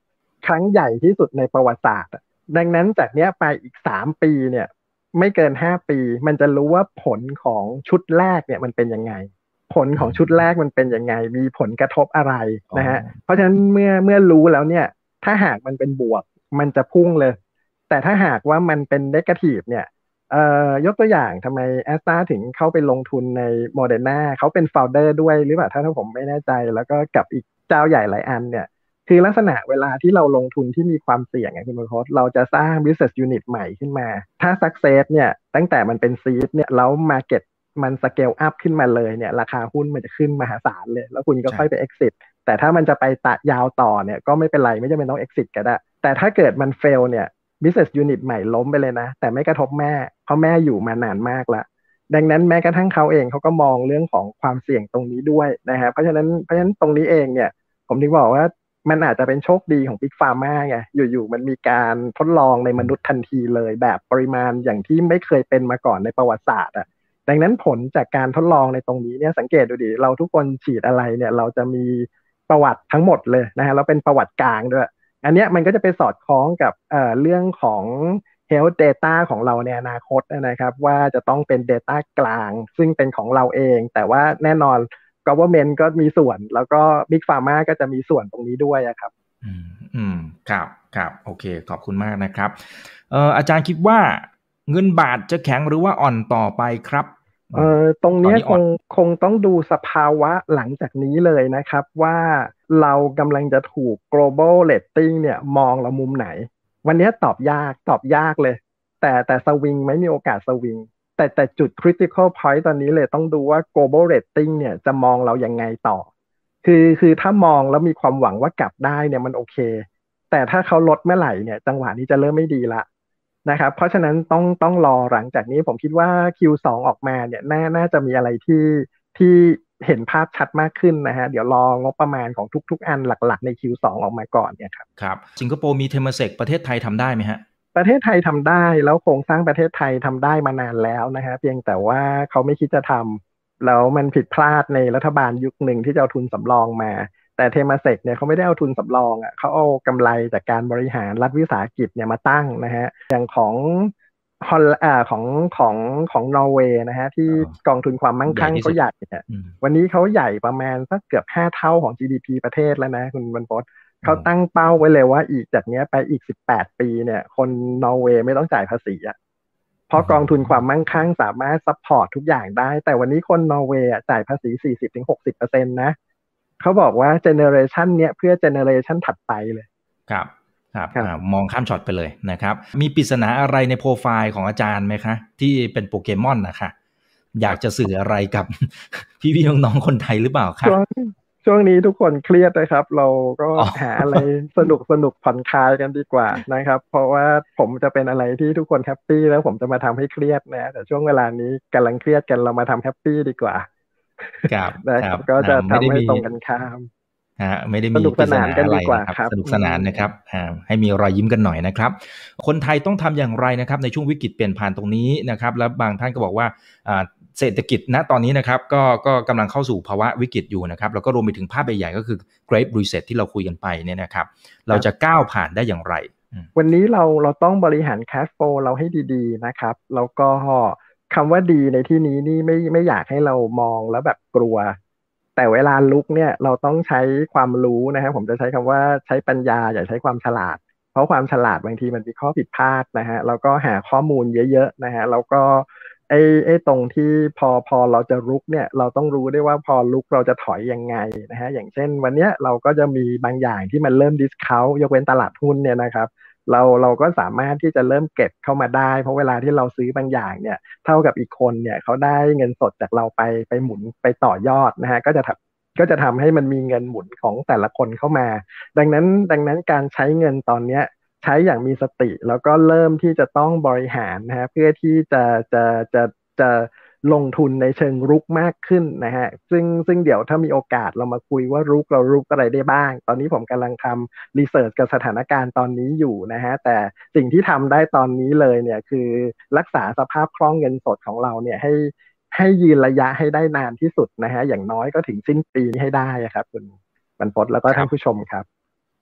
ครั้งใหญ่ที่สุดในประวัติศาสตร์ดังนั้นจากเนี้ยไปอีกสามปีเนี่ยไม่เกินห้าปีมันจะรู้ว่าผลของชุดแรกเนี่ยมันเป็นยังไงผลของชุดแรกมันเป็นยังไงมีผลกระทบอะไรนะฮะเพราะฉะนั้นเมื่อเมื่อรู้แล้วเนี่ยถ้าหากมันเป็นบวกมันจะพุ่งเลยแต่ถ้าหากว่ามันเป็นเนกาทีฟเนี่ยเอ่อยกตัวอย่างทำไมแอสตราถึงเข้าไปลงทุนในโมเดอร์นาเขาเป็นโฟลเดอร์ด้วยหรือเปล่าถ้าถ้าผมไม่แน่ใจแล้วก็กับอีกเจ้าใหญ่หลายอันเนี่ยคือลักษณะเวลาที่เราลงทุนที่มีความเสี่ยงคุณบรรพตเราจะสร้าง business unit ใหม่ขึ้นมาถ้า success เนี่ยตั้งแต่มันเป็น seed เนี่ยแล้ว market มัน scale up ขึ้นมาเลยเนี่ยราคาหุ้นมันจะขึ้นมหาศาลเลยแล้วคุณก็ค่อยไป exit แต่ถ้ามันจะไปตะยาวต่อเนี่ยก็ไม่เป็นไรไม่จำเป็นต้อง exit ก็ได้แต่ถ้าเกิดมัน fail เนี่ย business unit ใหม่ล้มไปเลยนะแต่ไม่กระทบแม่เพราะแม่อยู่มานานมากแล้วดังนั้นแม้กระทั่งเขาเองเขาก็มองเรื่องของความเสี่ยงตรงนี้ด้วยนะฮะเพราะฉะนั้นเพราะฉะนั้นตรงนี้เองเนี่ยผมถึงบอกว่ามันอาจจะเป็นโชคดีของ Big Pharma ไงอยู่ๆมันมีการทดลองในมนุษย์ทันทีเลยแบบปริมาณอย่างที่ไม่เคยเป็นมาก่อนในประวัติศาสตร์อ่ะดังนั้นผลจากการทดลองในตรงนี้เนี่ยสังเกตดูดิเราทุกคนฉีดอะไรเนี่ยเราจะมีประวัติทั้งหมดเลยนะฮะแล้วเป็นประวัติกลางด้วยอันเนี้ยมันก็จะไปสอดคล้องกับเอ่อเรื่องของ health data ของเราในอนาคตนะครับว่าจะต้องเป็น data กลางซึ่งเป็นของเราเองแต่ว่าแน่นอน government ก็มีส่วนแล้วก็ Big Pharma ก็จะมีส่วนตรงนี้ด้วยครับอืมอืมครับครับโอเคขอบคุณมากนะครับเอ่ออาจารย์คิดว่าเงินบาทจะแข็งหรือว่าอ่อนต่อไปครับเอ่อตรงนี้คงคงต้องดูสภาวะหลังจากนี้เลยนะครับว่าเรากำลังจะถูก global rating เนี่ยมองเรามุมไหนวันนี้ตอบยากตอบยากเลยแต่แต่สวิงไม่มีโอกาสสวิงแต่แต่จุด critical point ตอนนี้เลยต้องดูว่า global rating เนี่ยจะมองเรายังไงต่อคือคือถ้ามองแล้วมีความหวังว่ากลับได้เนี่ยมันโอเคแต่ถ้าเขาลดเมื่อไหร่เนี่ยจังหวะนี้จะเริ่มไม่ดีละนะครับเพราะฉะนั้นต้องต้องรอหลังจากนี้ผมคิดว่า คิว สอง ออกมาเนี่ยน่าน่าจะมีอะไรที่ที่เห็นภาพชัดมากขึ้นนะฮะเดี๋ยวรองบประมาณของทุกๆอันหลักๆใน คิว สอง ออกมาก่อนเนี่ยครับครับสิงคโปร์มีเทมเซกประเทศไทยทำได้ไหมฮะประเทศไทยทำได้แล้วโครงสร้างประเทศไทยทำได้มานานแล้วนะฮะเพียงแต่ว่าเขาไม่คิดจะทำแล้วมันผิดพลาดในรัฐบาลยุคหนึ่งที่จะเอาทุนสำรองมาแต่เทมาเซกเนี่ยเขาไม่ได้เอาทุนสำรองอ่ะเขาเอากำไรจากการบริหารรัฐวิสาหกิจเนี่ยมาตั้งนะฮะอย่างของฮอลอ่าของของของนอร์เวย์นะฮะที่กองทุนความมั่งคั่งเขาใหญ่เนี่ยวันนี้เขาใหญ่ประมาณสักเกือบห้าเท่าของ จี ดี พี ประเทศแล้วนะคุณบรรพตเขาตั้งเป้าไว้เลยว่าอีกจากนี้ไปอีกสิบแปดปีเนี่ยคนนอร์เวย์ไม่ต้องจ่ายภาษีอ่ะเพราะกองทุนความมั่งคั่งสามารถซัพพอร์ตทุกอย่างได้แต่วันนี้คนนอร์เวย์จ่ายภาษี สี่สิบถึงหกสิบเปอร์เซ็นต์ นะเขาบอกว่าเจเนอเรชันเนี้ยเพื่อเจเนอเรชันถัดไปเลยครับครับมองข้ามช็อตไปเลยนะครับมีปริศนาอะไรในโปรไฟล์ของอาจารย์ไหมคะที่เป็นโปเกมอนนะคะอยากจะสื่ออะไรกับพี่ๆน้องๆคนไทยหรือเปล่าครับช่วงช่วงนี้ทุกคนเครียดนะครับเราก็หาอะไรสนุกสนุกผ่อนคลายกันดีกว่านะครับเพราะว่าผมจะเป็นอะไรที่ทุกคนแฮปปี้แล้วผมจะมาทำให้เครียดนะแต่ช่วงเวลานี้กำลังเครียดกันเรามาทำแฮปปี้ดีกว่าครับนะครับก็จะทำให้ตรงกันข้ามฮะไม่ได้มีสนุกสนานกันดีกว่าครับสนุกสนานนะครับให้มีรอยยิ้มกันหน่อยนะครับคนไทยต้องทำอย่างไรนะครับในช่วงวิกฤตเปลี่ยนผ่านตรงนี้นะครับแล้วบางท่านก็บอกว่าเศรษฐกิจณตอนนี้นะครับก็ก็กำลังเข้าสู่ภาวะวิกฤตอยู่นะครับแล้วก็รวมไปถึงภาพใหญ่ๆก็คือ Great Reset ที่เราคุยกันไปเนี่ยนะครับเราจะก้าวผ่านได้อย่างไรวันนี้เราเราต้องบริหาร cash flow เราให้ดีๆนะครับแล้วก็คำว่าดีในที่นี้นี่ไม่ไม่อยากให้เรามองแล้วแบบกลัวแต่เวลาลุกเนี่ยเราต้องใช้ความรู้นะครับผมจะใช้คำว่าใช้ปัญญาอย่าใช้ความฉลาดเพราะความฉลาดบางทีมันมีข้อผิดพลาดนะฮะแล้วก็หาข้อมูลเยอะๆนะฮะแล้วก็ไอ้ไอ้ตรงที่พอพอเราจะลุกเนี่ยเราต้องรู้ได้ว่าพอลุกเราจะถอยยังไงนะฮะอย่างเช่นวันนี้เราก็จะมีบางอย่างที่มันเริ่มดิสเคาท์ยกเว้นตลาดหุ้นเนี่ยนะครับเราเราก็สามารถที่จะเริ่มเก็บเข้ามาได้เพราะเวลาที่เราซื้อบางอย่างเนี่ยเท่ากับอีกคนเนี่ยเขาได้เงินสดจากเราไปไปหมุนไปต่อยอดนะฮะก็จะก็จะทำให้มันมีเงินหมุนของแต่ละคนเข้ามาดังนั้นดังนั้นการใช้เงินตอนนี้ใช้อย่างมีสติแล้วก็เริ่มที่จะต้องบริหารนะฮะเพื่อที่จะจะจะจะลงทุนในเชิงรุกมากขึ้นนะฮะซึ่งซึ่งเดี๋ยวถ้ามีโอกาสเรามาคุยว่ารุกเรารุกอะไรได้บ้างตอนนี้ผมกำลังทำรีเสิร์ชกับสถานการณ์ตอนนี้อยู่นะฮะแต่สิ่งที่ทำได้ตอนนี้เลยเนี่ยคือรักษาสภาพคล่องเงินสดของเราเนี่ยให้ให้ยืนระยะให้ได้นานที่สุดนะฮะอย่างน้อยก็ถึงสิ้นปีนี้ให้ได้ครับคุณบรรพตแล้วก็ท่านผู้ชมครับ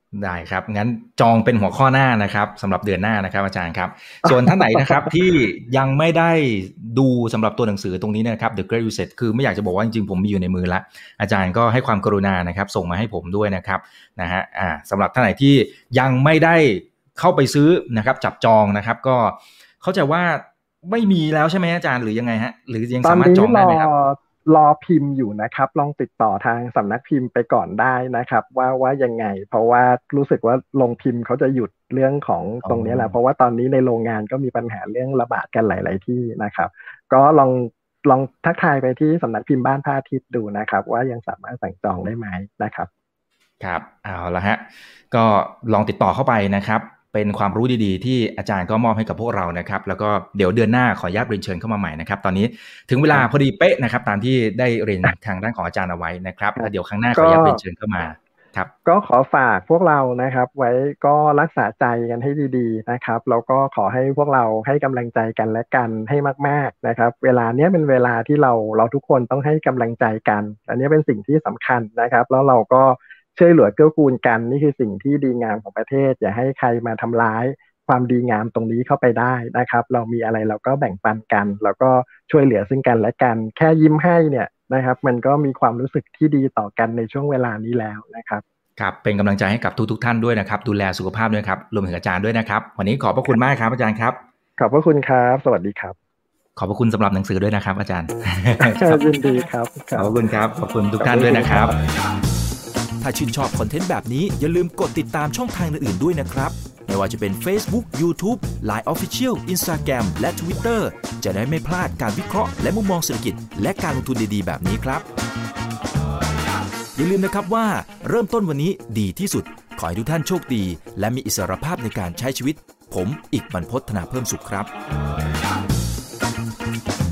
ได้ครับงั้นจองเป็นหัวข้อหน้านะครับสำหรับเดือนหน้านะครับอาจารย์ครับส่วนท่านไหนนะครับ ที่ยังไม่ได้ดูสำหรับตัวหนังสือตรงนี้นะครับ The Great Reset คือไม่อยากจะบอกว่าจริงๆผมมีอยู่ในมือละอาจารย์ก็ให้ความกรุณานะครับส่งมาให้ผมด้วยนะครับนะฮะอ่าสำหรับท่านไหนที่ยังไม่ได้เข้าไปซื้อนะครับจับจองนะครับก็เข้าใจว่าไม่มีแล้วใช่ไหมอาจารย์หรือยังไงฮะหรือยังสามารถจองได้ไหมครับรอพิมพ์อยู่นะครับลองติดต่อทางสำนักพิมพ์ไปก่อนได้นะครับว่าว่ายังไงเพราะว่ารู้สึกว่าโรงพิมพ์เขาจะหยุดเรื่องของตรงนี้แหละเพราะว่าตอนนี้ในโรงงานก็มีปัญหาเรื่องระบาดกันหลายๆที่นะครับก็ลองลองทักทายไปที่สำนักพิมพ์บ้านพระอาทิตย์ดูนะครับว่ายังสามารถสั่งจองได้ไหมนะครับครับเอาละฮะก็ลองติดต่อเข้าไปนะครับเป็นความรู้ดีๆที่อาจารย์ก็มอบให้กับพวกเรานะครับแล้วก็เดี๋ยวเดือนหน้าขออนุญาตเรียนเชิญเข้ามาใหม่นะครับตอนนี้ถึงเวลาพอดีเป๊ะนะครับตามที่ได้เรียนทางด้านของอาจารย์เอาไว้นะครับแล้วเดี๋ยวครั้งหน้าขออนุญาตเรียนเชิญเข้ามาครับก็ขอฝากพวกเรานะครับไว้ก็รักษาใจกันให้ดีๆนะครับแล้วก็ขอให้พวกเราให้กำลังใจกันและกันให้มากๆนะครับเวลาเนี้ยเป็นเวลาที่เราเราทุกคนต้องให้กำลังใจกันอันนี้เป็นสิ่งที่สำคัญนะครับแล้วเราก็ช่วยเหลือเกื้อกูลกันนี่คือสิ่งที่ดีงามของประเทศอย่าให้ใครมาทำร้ายความดีงามตรงนี้เข้าไปได้นะครับเรามีอะไรเราก็แบ่งปันกันแล้วก็ช่วยเหลือซึ่งกันและกันแค่ยิ้มให้เนี่ยนะครับมันก็มีความรู้สึกที่ดีต่อกันในช่วงเวลานี้แล้วนะครับครับเป็นกำลังใจให้กับทุกๆท่านด้วยนะครับดูแลสุขภาพด้วยครับรวมถึงอาจารย์ด้วยนะครับวันนี้ขอบพระคุณมากครับอาจารย์ครับขอบพระคุณครับสวัสดีครับขอบพระคุณสำหรับหนังสือด้วยนะครับอาจารย์ยินดีครับขอบพระคุณครับขอบคุณทุกท่านด้วยนะครับถ้าชื่นชอบคอนเทนต์แบบนี้อย่าลืมกดติดตามช่องทางอื่นๆด้วยนะครับไม่ว่าจะเป็น Facebook, YouTube, ไลน์ Official, Instagram และ Twitter จะได้ไม่พลาดการวิเคราะห์และมุมมองเศรษฐกิจและการลงทุนดีๆแบบนี้ครับอย่าลืมนะครับว่าเริ่มต้นวันนี้ดีที่สุดขอให้ทุกท่านโชคดีและมีอิสรภาพในการใช้ชีวิตผมอีกบรรพต ธนาเพิ่มสุขครับ